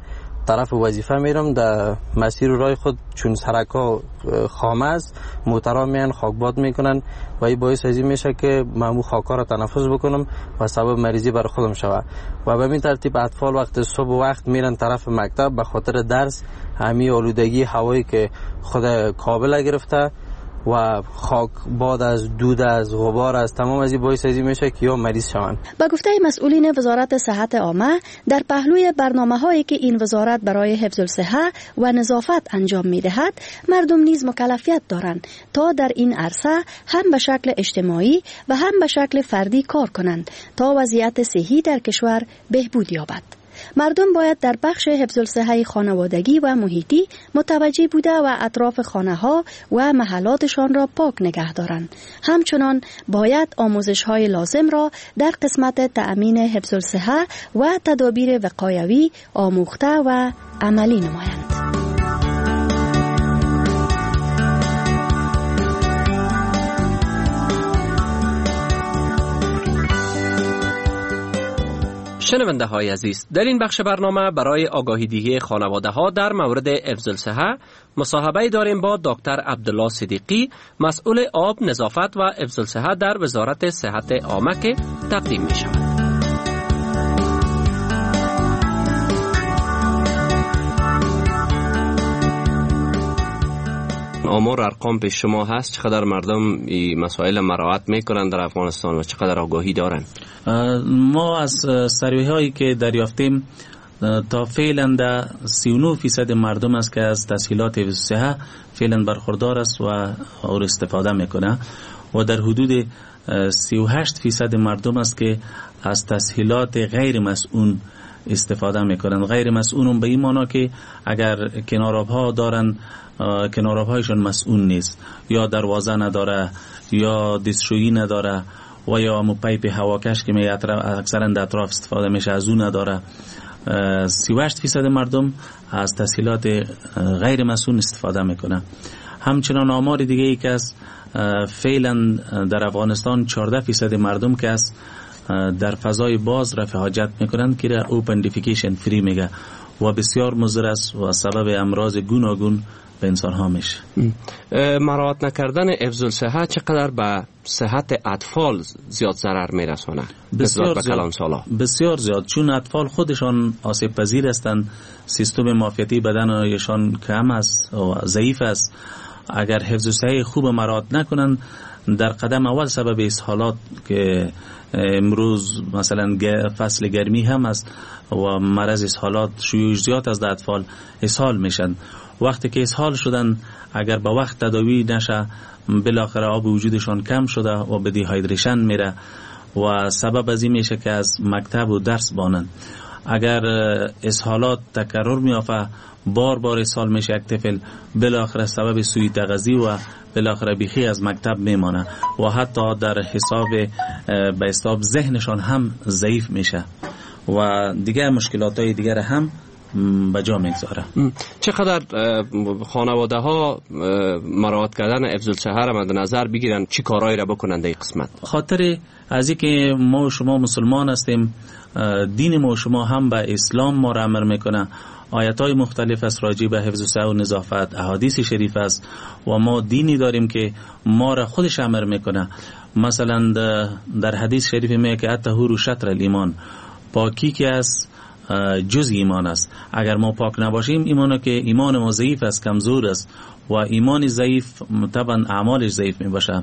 طرف وظیفه میرم در مسیر راه خود، چون سرکا خامه است موترها میان خاکباد میکنن و این باعث ازی میشه که من خاکا را تنفس بکنم و سبب مریضی بر خودم شود. و به این ترتیب اطفال وقت صبح وقت میرن طرف مکتب به خاطر درس، همین آلودگی هوایی که خود کابل گرفته و خاک باد از دود از غبار از تمام از این باعث ازی میشه که یا مریض شوند. با گفته مسئولین وزارت صحت عامه، در پهلوی برنامه هایی که این وزارت برای حفظ الصحه و نظافت انجام میدهد، مردم نیز مکلفیت دارند تا در این عرصه هم به شکل اجتماعی و هم به شکل فردی کار کنند تا وضعیت صحی در کشور بهبود یابد. مردم باید در بخش حفظ الصحه خانوادگی و محیطی متوجه بوده و اطراف خانه ها و محلاتشان را پاک نگه دارند. همچنان باید آموزش های لازم را در قسمت تأمین حفظ الصحه و تدابیر وقایوی آموخته و عملی نمایند. شنونده های عزیز، در این بخش برنامه برای آگاهی دهی خانواده ها در مورد حفظ الصحه مصاحبه داریم با دکتر عبدالله صدیقی، مسئول آب، نظافت و حفظ الصحه در وزارت صحت عامه که تقدیم می شود. آمار ارقام پیش شما هست، چقدر مردم این مسائل مراعات میکنن در افغانستان و چقدر آگاهی دارن؟ ما از سروی هایی که دریافتیم تا فعلا در سی و نه فیصد مردم است که از تسهیلات حفظ الصحه فعلا برخوردار است و اور استفاده میکنه و در حدود سی و هشت فیصد مردم است که از تسهیلات غیر مسئول استفاده میکنن. غیر مسئولون به این معنی که اگر کناراب ها دارن، کناراب هایشون مسئول نیست، یا دروازه نداره یا دستشویی نداره و یا مو پایپ هواکش که می اکثرا در اطراف استفاده میشه از اون نداره. سی و هشت فیصد مردم از تسهیلات غیر مسئول استفاده میکنه. همچنان آمار دیگه ای که از فعلا در افغانستان چهارده فیصد مردم که از در فضای باز رفع حاجت میکنند که را اوپن دیفیکیشن فری میگه و بسیار مضر است و سبب امراض گوناگون به انسان ها میشه. مراعات نکردن حفظ الصحه چقدر به صحت اطفال زیاد ضرر میرسونه؟ بسیار زیاد. بسیار زیاد، چون اطفال خودشان آسیب پذیر هستند، سیستم معافیتی بدنشان کم است و ضعیف است. اگر حفظ الصحه خوب مراعات نکنند، در قدم اول سبب اسهالات که امروز مثلا فصل گرمی هم است و مرض اسهالات شیوع زیاد از اطفال اسهال میشن. وقتی که اسهال شدن اگر با وقت تداوی نشه، بالاخره آب وجودشان کم شده و به دیهایدریشن میره و سبب از این میشه که از مکتب و درس بانند. اگر اسهالات تکرر میافه، بار بار اسهال میشه یک طفل، بالاخره سبب سوء تغذیه و بالاخره بیخی از مکتب میمانه و حتی در حساب به حساب ذهنشان هم ضعیف میشه و دیگر مشکلات های دیگر هم به جا میگذاره. چقدر خانواده ها مراعات کردن حفظ الصحه را مد نظر بگیرن، چی کارهایی را بکنن در این قسمت؟ خاطر از اینکه ما و شما مسلمان هستیم، دین ما و شما هم به اسلام ما را امر میکنه. آیات های مختلف است راجع به حفظ الصحه و نظافت، احادیث شریف است و ما دینی داریم که ما را خودش امر میکنه. مثلا در حدیث شریف میگه که الطهور شطر الایمان، پاکی که است جز ایمان است. اگر ما پاک نباشیم، ایمانه که ایمان ما ضعیف است، کمزور است و ایمان ضعیف طبعا اعمالش ضعیف می باشه.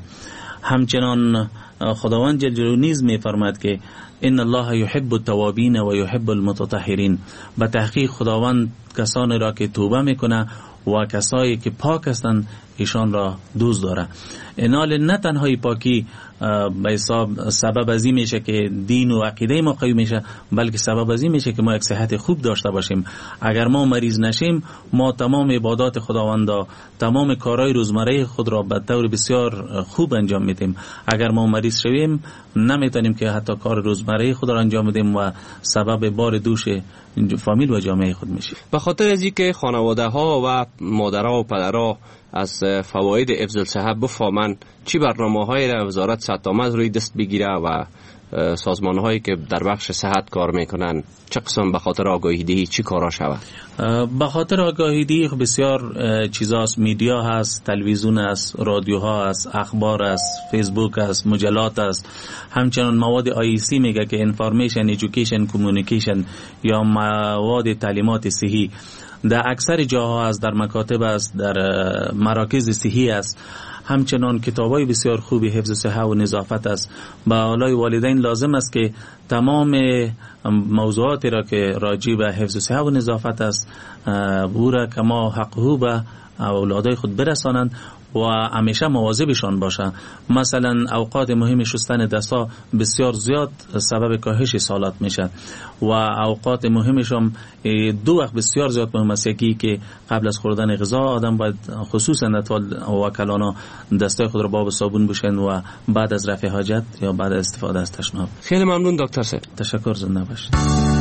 همچنان خداوند جل جلاله نیز می فرماید که ان الله یحب التوابین و یحب المتطهرین. به تحقیق خداوند کسانی را که توبه میکنه و کسایی که پاک هستند ایشان را دوست داره. اینال نه تنهای پاکی به حساب سبب از این میشه که دین و عقیده ما قوی میشه، بلکه سبب از این میشه که ما یک صحت خوب داشته باشیم. اگر ما مریض نشیم، ما تمام عبادات خداوند، تمام کارهای روزمره خود را به طور بسیار خوب انجام میدیم. اگر ما مریض شویم، نمیتونیم که حتی کار روزمره خود را انجام بدیم و سبب بار دوش فامیل و جامعه خود میشه. به خاطر از اینکه خانواده ها و مادرها و پدرها از فواید حفظ الصحه بفهمن، چی برنامه‌هایی را وزارت صحت عامه روی دست بگیره و سازمان هایی که در بخش صحت کار میکنن چه قسم به خاطر آگاهی دهی چی کارا شود؟ به خاطر آگاهی دهی بسیار چیزاست، میدیا هست، تلویزیون هست، رادیوها هست، اخبار هست، فیسبوک هست، مجلات هست، همچنان مواد آی سی میگه که انفارمیشن ایژوکیشن کمیونیکیشن یا مواد تعلیمات صحی در اکثر جاها است، در مکاتب است، در مراکز صحی است. همچنان کتابای بسیار خوبی حفظ صحه و نظافت است. با اولای والدین لازم است که تمام موضوعاتی را که راجع به حفظ صحه و نظافت است او را که ما حقوق به اولادای خود برسانند و همیشه مواظبشان باشند. مثلا اوقات مهم شستن دستا بسیار زیاد سبب کاهش سالات میشه و اوقات مهمش هم دو وقت بسیار زیاد مهم است. یکی که قبل از خوردن غذا آدم باید خصوصا اطفال وکلانا دستای خود را با آب و صابون بشن و بعد از رفع حاجت یا بعد از استفاده از تشناب. خیلی ممنون دکتر صاحب. تشکر، زنده باشید.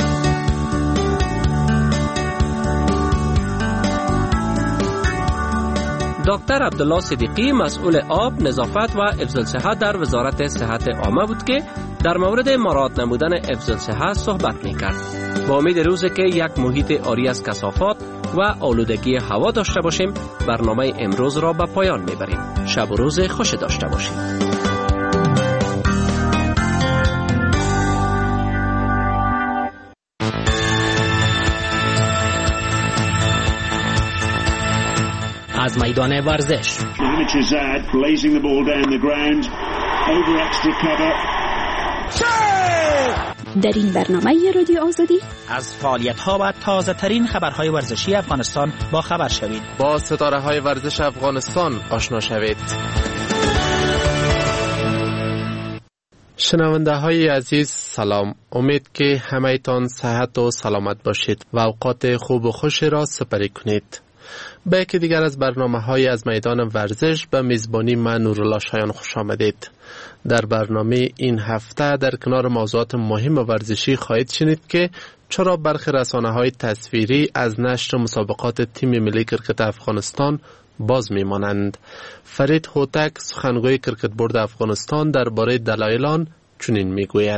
دکتر عبدالله صدیقی مسئول آب، نظافت و حفظ الصحه در وزارت صحت عامه بود که در مورد مراعات نمودن حفظ الصحه صحبت می‌کرد. با امید روزی که یک محیط عاری از کثافات و آلودگی هوا داشته باشیم، برنامه امروز را به پایان می‌بریم. شب و روز خوش داشته باشید. از میدان ورزش در این برنامه رادیو آزادی از فعالیت‌ها و تازه ترین خبرهای ورزشی افغانستان با خبر شوید. با ستاره های ورزش افغانستان آشنا شوید. شنونده های عزیز سلام، امید که همه‌تان صحت و سلامت باشید و اوقات خوب و خوش را سپری کنید. به یکی دیگر از برنامه های از میدان ورزش به میزبانی من نورالله شایان خوش آمدید. در برنامه این هفته در کنار موضوعات مهم ورزشی خواهید شنید که چرا برخی رسانه های تصویری از نشر مسابقات تیم ملی کرکت افغانستان باز میمانند. فرید هوتک سخنگوی کرکت بورد افغانستان درباره دلایل آن چنین میگوید: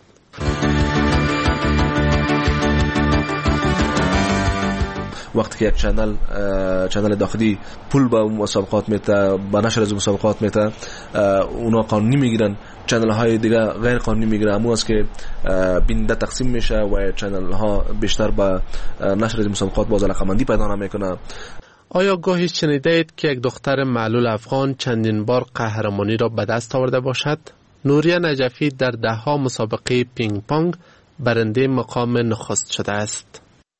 وقتی که یک چنل چنل داخلی پول به مسابقات میده، به نشر از مسابقات میده، اونا قانونی میگیرن، چنل های دیگه غیر قانونی میگیرن. امو است که بیننده تقسیم میشه و چنل ها بیشتر به نشر از مسابقات باز علاقه‌مندی پیدا نمیکنه. آیا گاهی شنیده اید که یک دختر معلول افغان چندین بار قهرمانی را به دست آورده باشد؟ نوریه نجفی در ده ها مسابقه پینگ پونگ برنده مقام نخست شده است.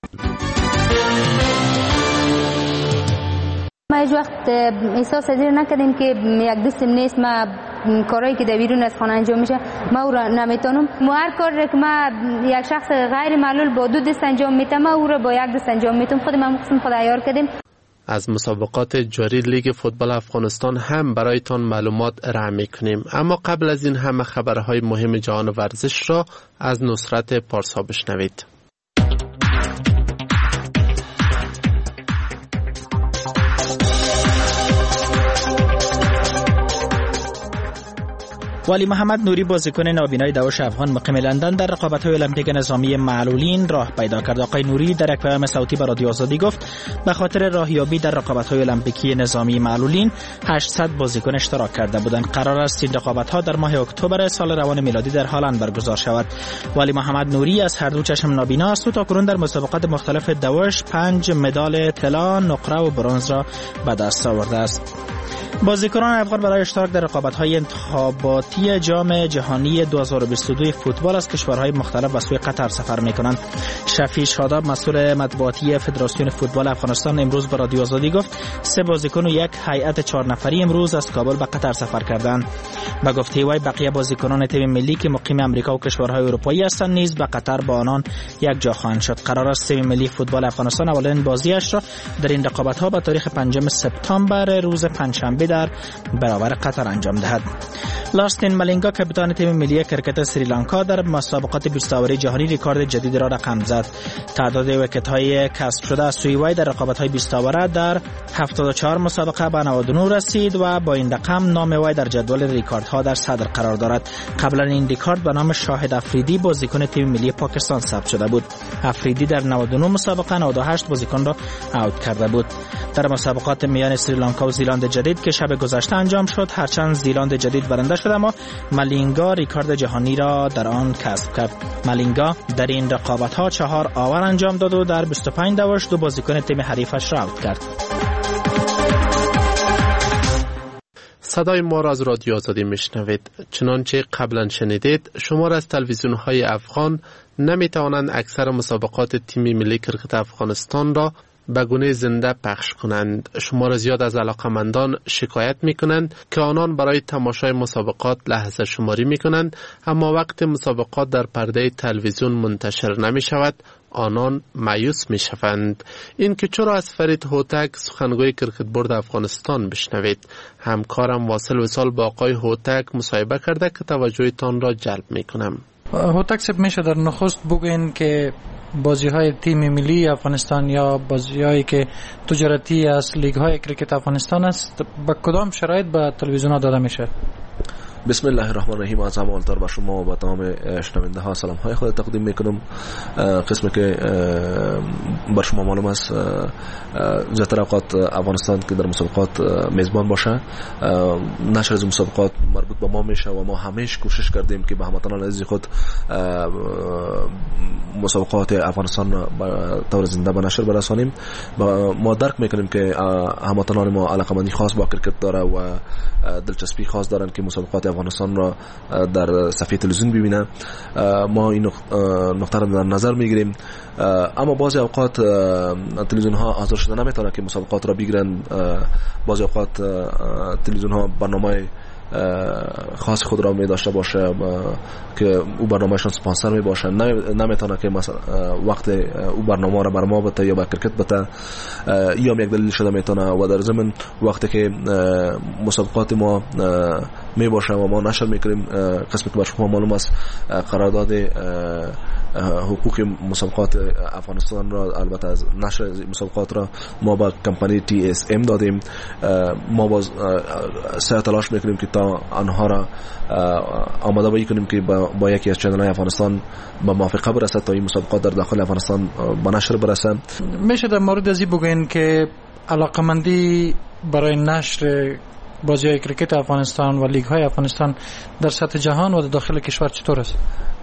ما هیچ وقت احساس از این نکردیم که یک دستم نیست، ما کارهایی که در بیرون از خانه انجام میشه ما او را نمیتونم. ما هر کار که ما یک شخص غیر معلول با دو دست انجام میتونم، ما او را با یک دست انجام میتونم. خود ما مخصوصا خود عیار کردیم. از مسابقات جاری لیگ فوتبال افغانستان هم برایتان معلومات ارائه میکنیم، اما قبل از این همه خبرهای مهم جهان ورزش را از نصرت پارسا بشنوید. ولی محمد نوری بازیکن نابینای دوش افغان مقیم لندن در رقابت‌های المپیک نظامی معلولین راه پیدا کرد. آقای نوری در یک پیام صوتی به رادیو آزادی گفت به خاطر راهیابی در رقابت‌های المپیکی نظامی معلولین هشتصد بازیکن اشتراک کرده بودند. قرار است این رقابت‌ها در ماه اکتبر سال روان میلادی در هلند برگزار شود. ولی محمد نوری از هر دو چشم نابینا است و تاکنون در مسابقات مختلف دوش پنج مدال طلا، نقره و برنز را به دست آورده است. بازیکنان افغان برای اشتراک در رقابت‌های انتخاباتی جام جهانی دو هزار و بیست و دو فوتبال از کشورهای مختلف به سوی قطر سفر می‌کنند. شفیع شاداب مسئول مطبوعاتی فدراسیون فوتبال افغانستان امروز به رادیو آزادی گفت سه بازیکن و یک هیئت چهار نفری امروز از کابل به قطر سفر کردند. به گفته وی بقیه بازیکنان تیم ملی که مقیم آمریکا و کشورهای اروپایی هستند نیز به قطر با آنان یک جا خواهند شد. قرار است تیم ملی فوتبال افغانستان اولین بازیش را در این رقابت‌ها به تاریخ پنجم سپتامبر روز پنجشنبه در برابر قطر انجام دهد. لاستین مالینگا کاپیتان تیم ملی کرکت سریلانکا در مسابقات بیست اوری جهانی رکورد جدید را رقم زد. تعداد ویکت‌های کسب شده از سوی وی در رقابت‌های بیست اوره در هفتاد و چهار مسابقه به نود و نه رسید و با این رقم نام وی در جدول ریکاردها در صدر قرار دارد. قبلا این ریکارد به نام شاهد افریدی بازیکن تیم ملی پاکستان ثبت شده بود. افریدی در نود و نه مسابقه نود و هشت بازیکن را اوت کرده بود. در مسابقات میان سریلانکا و زیلاند جدید که شب گذشته انجام شد، هرچند زیلاند جدید برنده شد اما مالینگا ریکارد جهانی را در آن کسب کرد. مالینگا در این رقابت‌ها چهار آور انجام داد و در بیست و پنج داورش دو بازیکن تیم حریفش را اوت کرد. صدای ما را از رادیو آزادی میشنوید. چنانچه قبلا شنیدید، شمار از تلویزیون‌های افغان نمیتوانند اکثر مسابقات تیم ملی کرکت افغانستان را به گونه زنده پخش کنند. شمار زیاد از علاقمندان شکایت میکنند که آنان برای تماشای مسابقات لحظه شماری میکنند، اما وقت مسابقات در پرده تلویزیون منتشر نمی شود آنان مایوس می شوند. این که چرا از فرید هوتک سخنگوی کرکت بورد افغانستان بشنوید. همکارم واصل وصال با آقای هوتک مصاحبه کرده که توجهتان را جلب می کنم. هوتک صاحب، میشه در نخست بگوین که بازی های تیم ملی افغانستان یا بازی هایی که تجارتی است، لیگ های کرکت افغانستان است، با کدام شرایط به تلویزیون ها داده میشه؟ بسم الله الرحمن الرحیم. از همه اولتر به شما و به تمام شنونده ها سلام های خود تقدیم میکنم. قسمی که بر شما معلوم است زیادتر اوقات افغانستان که در مسابقات میزبان باشه، نشر از مسابقات مربوط به ما میشه و ما همیشه کوشش کردیم که به هموطنان عزیز خود مسابقات افغانستان به طور زنده به نشر برسانیم. ما درک میکنیم که هموطنان ما علاقمندی خاص با کرکت داره و دلچسپی خاص دارن که مسابقات افغانستان را در صفحه تلویزیون ببینه. ما این نقطه را در نظر میگیریم، اما بعضی اوقات تلویزیون ها حاضر شده نمیتونه که مسابقات را بگیرن. بعضی اوقات تلویزیون ها برنامه خاص خود را می داشته باشه که او برنامهشون سپانسر می باشه، نمیتونه که مثلا وقت او برنامه را بر ما بده یا به کرکت بده، یا یک دلیل شده میتونه. و در ضمن وقتی که مسابقات ما می باشه و ما نشر میکنیم، قسمی که بر شما معلوم است قرارداد حقوق مسابقات افغانستان را، البته از نشر مسابقات را ما با کمپانی تی اس ام دادیم. ما باز سعی تلاش میکنیم که تا آنها را آماده بایی کنیم که با, با یکی از چنل های افغانستان به موافقه برسد تا این مسابقات در داخل افغانستان به نشر برسد. میشه در مورد ازی بگوین که علاقمندی برای نشر بازی های کرکت افغانستان و لیگ های افغانستان در سطح جهان و در داخل کشور چطور است؟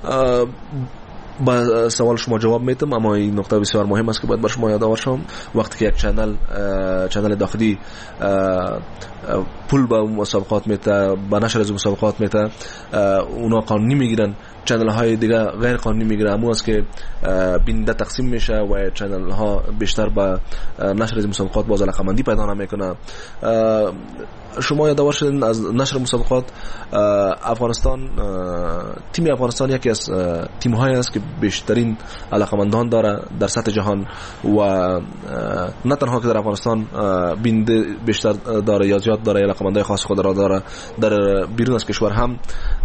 با سوال شما جواب میدم، اما این نکته بسیار مهم است که باید بر شما یادآور شم. وقتی که یک چنل چنل داخلی پول به مسابقات میده، به نشر از مسابقات میده، اونا قانونی میگیرن. چنل های دیگه غیر قانونی میگیره، امو است که بیننده تقسیم میشه و چنل ها بیشتر به نشر از مسابقات باز علاقمندی پیدا نمیکنه. شما یادآور شدین از نشر مسابقات افغانستان، تیم افغانستان یکی از تیم هایی است که بیشترین علاقمندان داره در سطح جهان و نه تنها که در افغانستان بیننده بیشتر داره یا زیاد داره، علاقمندای خاص خود را داره، در بیرون از کشور هم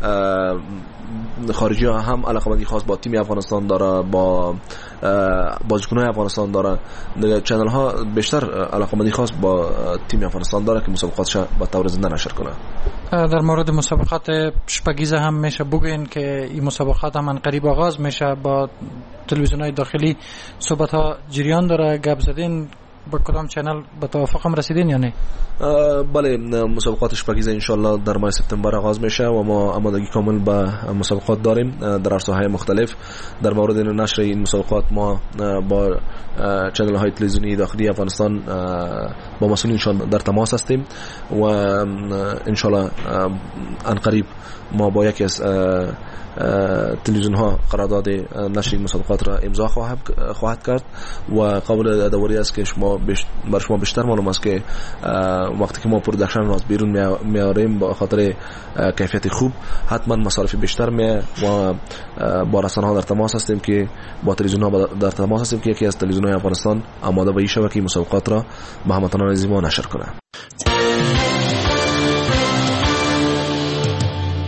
خارجی ها هم علاقمندی خاص با تیم افغانستان داره، با بازیکن‌های افغانستان داره. چنل ها بیشتر علاقمندی خاص با تیم افغانستان داره که مسابقاتش با طور زنده نشر کنه. در مورد مسابقات شپگیزه هم میشه بگوین که این مسابقات هم قریب آغاز میشه، با تلویزیون‌های داخلی صحبت ها جریان داره. گپ زدین با کدام چنل به توافق هم رسیدین یا نه؟ بله، مسابقات شپگیزه انشالله در ماه سپتامبر آغاز میشه و ما آمادگی کامل به مسابقات داریم در عرصه‌های مختلف. در مورد نشر این مسابقات ما با چنل های تلویزیونی داخلی افغانستان با مسئولینشان در تماس هستیم و انشالله عنقریب ما با یکی از تلویزیون ها قرارداد نشر مسابقات را امضا خواهد کرد و قابل داوری است که شما بر شما بیشتر معلوم است که وقتی که ما پروداکشن را بیرون میاریم با خاطر کیفیت خوب حتما مصارف بیشتر می و با رسانه ها در تماس هستیم که با تلویزیون ها در تماس هستیم که یکی از تلویزیون های افغانستان آماده به این شبکه مسابقات را به هموطنان عزیز ما نشر کنه.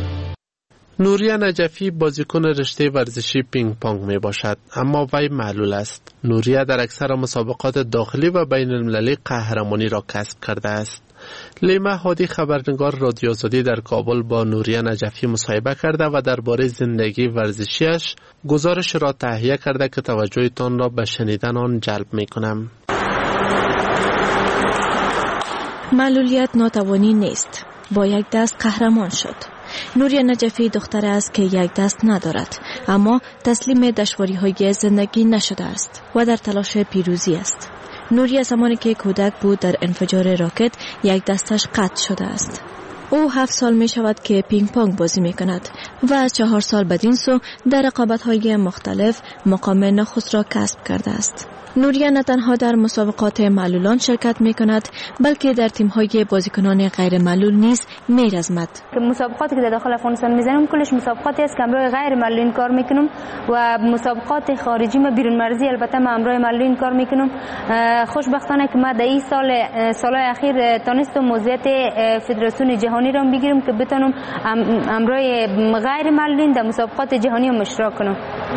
نوریا نجفی بازیکن رشته ورزشی پینگ پونگ می باشد، اما وی معلول است. نوریا در اکثر مسابقات داخلی و بین المللی قهرمانی را کسب کرده است. لیما هادی خبرنگار رادیو آزادی در کابل با نوریا نجفی مصاحبه کرده و درباره زندگی ورزشیش گزارش را تهیه کرده که توجهتان را به شنیدن آن جلب می کنم. معلولیت ناتوانی نیست. با یک دست قهرمان شد. نوریا نجفی دختر است که یک دست ندارد، اما تسلیم دشواری های زندگی نشده است و در تلاش پیروزی است. نوریا زمانی که کودک بود در انفجار راکت یک دستش قطع شده است. او هفت سال می شود که پینگ پونگ بازی می کند و از چهار سال بدین سو در رقابت های مختلف مقام نخست را کسب کرده است. نوریا نه تنها در مسابقات معلولان شرکت می کند، بلکه در تیم های بازیکنان غیر معلول نیز می رزمد. مسابقاتی که در داخل افغانستان میزنم کلش مسابقاتی است که امروی غیر معلولین کار میکنم و مسابقات خارجی ما بیرون مرزی البته ما امروی معلولین کار میکنم. خوشبختانه که ما در این سال سالهای اخیر تانستم موضوعیت فدراسیون جهانی را بگیرم که بتونم امروی غیر معلولین در مسابقات جهانی اشتراک کنم.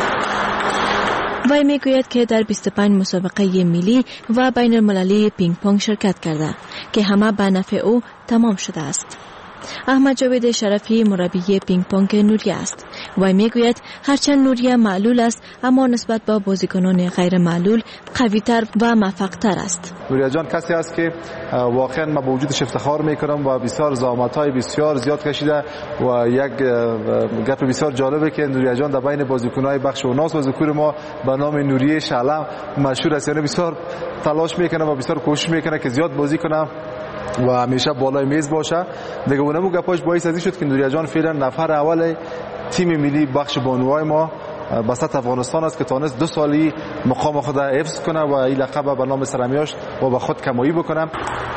وی میگوید که در بیست و پنج مسابقه ملی و بین المللی پینگ پونگ شرکت کرده که همه به نفع او تمام شده است. احمد جاوید شرفی مربی پینگ پونگ نوریا است. وی میگوید هرچند نوریا معلول است، اما نسبت به بازیکنان غیر معلول قوی‌تر و موفق‌تر است. نوریا جان کسی است که واقعا ما به وجودش افتخار میکنم و بسیار زحمت‌های بسیار زیاد کشیده و یک گپ بسیار جالبه که نوریا جان در بین بازیکن‌های بخش و ناس بازیکن ما به نام نوریه شعلم مشهور است. یعنی بسیار تلاش میکنه و بسیار کوشش میکنه که زیاد بازی کنه و همیشه بالای میز باشه. دیگه اونمو گپاش باعث ازی شد که نوریا جان فعلا نفر اول تیم ملی بخش بانوای ما به سطح افغانستان است که تانست دو سالی مقام خود حفظ کنه و این لقب به نام سرمیاشت و به خود کمایی بکنه.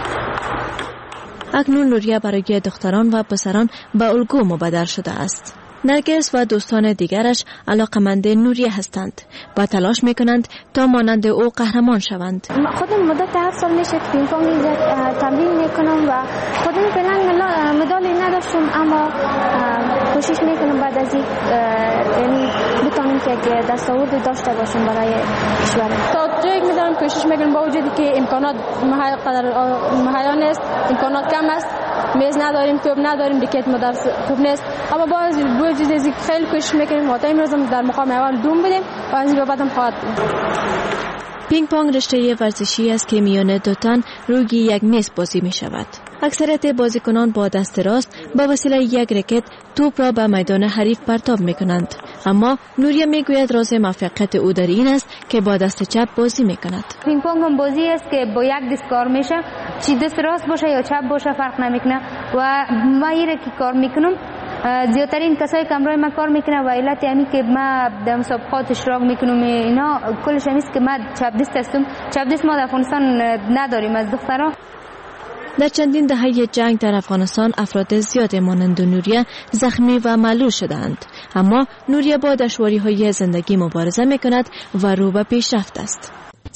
اکنون نوریا برای دختران و پسران به الگو مبادر شده است. نرگس و دوستان دیگرش علاقمند نوریا هستند و تلاش میکنند تا مانند او قهرمان شوند. خودم مدت هفت سال میشه که پینگ پونگ تمرین میکنم و خودم فعلا مدالی نداشتم، اما کوشش میکنم بعد از این یعنی بتونم که دستاورد داشته باشم برای کشور. تا جایی میذارم کوشش میکنم با وجودی که امکانات مهیا نیست، امکانات کم است، میز نداریم، توپ نداریم، ریکت مدرس خوب نیست، اما با وجود از خیلی کوشش میکنیم تا امروز در مقام اول دوم بدیم و از این بعد هم خواهد بود. پینگ پونگ رشته ورزشی است که میان دو تن روی یک میز بازی می شود. اکثریت بازیکنان با دست راست با وسیله یک رکت توپ را به میدان حریف پرتاب می کنند، اما نوریا می گوید راز موفقیت او در این است که با دست چپ بازی می کند. پینگ پونگ هم بازی است که با یک دست کار میشه، چی دست راست باشه یا چپ باشه فرق نمیکنه و ما ایره که کار میکنم زیادترین کسایی که امروز ما کار میکنه و علت یعنی که ما در مسابقات اشتراک میکنم اینا کلش همیست که ما چپ دست هستم. چپ دست ما در افغانستان نداریم از دخترها. در چندین دهه جنگ در افغانستان افراد زیاد مانند نوریا زخمی و معلول شدند، اما نوریا با دشواری های زندگی مبارزه میکند و رو به پیشرفت است.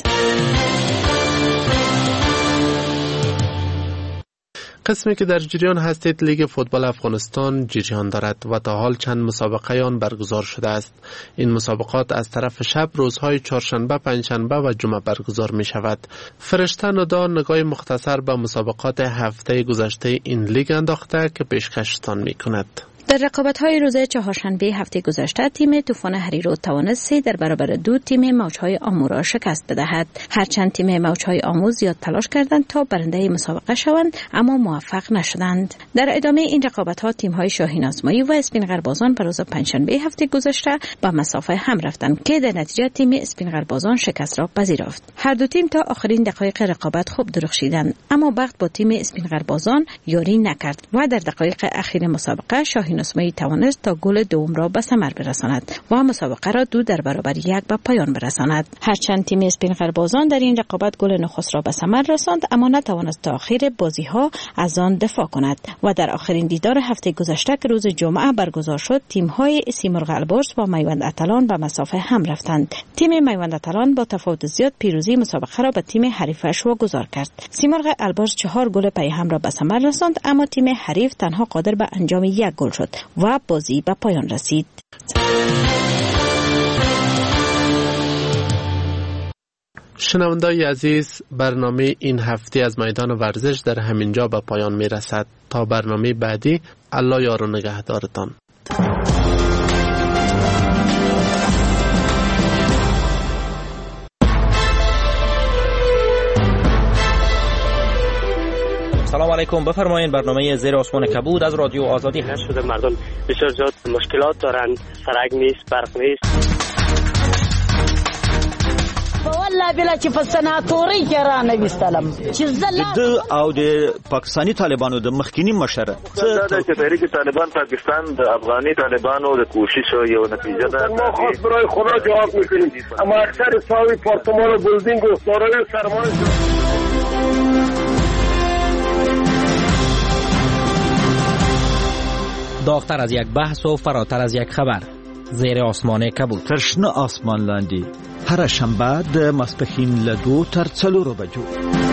قسمی که در جریان هستید لیگ فوتبال افغانستان جریان دارد و تا حال چند مسابقه آن برگزار شده است. این مسابقات از طرف شب روزهای چهارشنبه، پنجشنبه و جمعه برگزار می شود. فرشته ندا نگاه مختصر به مسابقات هفته گذشته این لیگ انداخته که پیشکشتان می کند. در رقابت‌های روز چهارشنبه هفته گذشته تیم طوفان هریرو توانست سه در برابر دو تیم موج‌های آمو را شکست بدهد. هرچند تیم موج‌های آمو زیاد تلاش کردند تا برنده مسابقه شوند، اما موفق نشدند. در ادامه این رقابت‌ها تیم‌های شاهین آزمایی و اسپین قربازان به روز پنجشنبه هفته گذشته با مسافه هم رفتند که در نتیجه تیم اسپین قربازان شکست را پذیرفت. هر دو تیم تا آخرین دقایق رقابت خوب درخشیدند، اما بخت با تیم اسپین قربازان یاری نکرد و در دقایق اخیر مسابقه شاهین آزمایی توانست تا گل دوم را به ثمر برساند و مسابقه را دو در برابر یک به پایان برساند. هرچند تیم اسپین قربازان در این رقابت گل نخست را به ثمر رساند، اما نتوانست تا آخر بازی‌ها از آن دفاع کند و در آخرین دیدار هفته گذشته که روز جمعه برگزار شد تیم‌های سیمرغ البرز و میوند اتلان به مسافه هم رفتند. تیم میوند اتلان با تفاوت زیاد پیروزی مسابقه را به تیم حریفش واگذار کرد. سیمرغ البرز چهار گل پی هم را به ثمر رساند، اما تیم حریف تنها قادر به انجام یک گل شد و بازی به پایان رسید. شنوندای عزیز، برنامه این هفته از میدان ورزش در همینجا به پایان می رسد. تا برنامه بعدی، الله یار و نگهدارتان. سلام علیکم، بفرمایید. برنامه زیر آسمان کبود از رادیو آزادی هست. شده مردم بسیار زیاد مشکلات دارن، سرک نیست، برق نیست. والله بلا چې په سناتوري کې را نه وستلم چې زله د او د پاکستانی طالبانو د مخکینی مشره دا چې تحریک طالبان پاکستان د افغاني طالبانو د کوشش یو نتیجه ده. ما خاص برای خدا جواب میکنیم، اما اکثر ساوی پارتمان و بلدینگ و دارای سرمایه داغتر از یک بحث و فراتر از یک خبر. زیر آسمان کبود. ترشنه آسمان لاندی. هر شنبه د ماسپښین له دو تر څلورو بجو.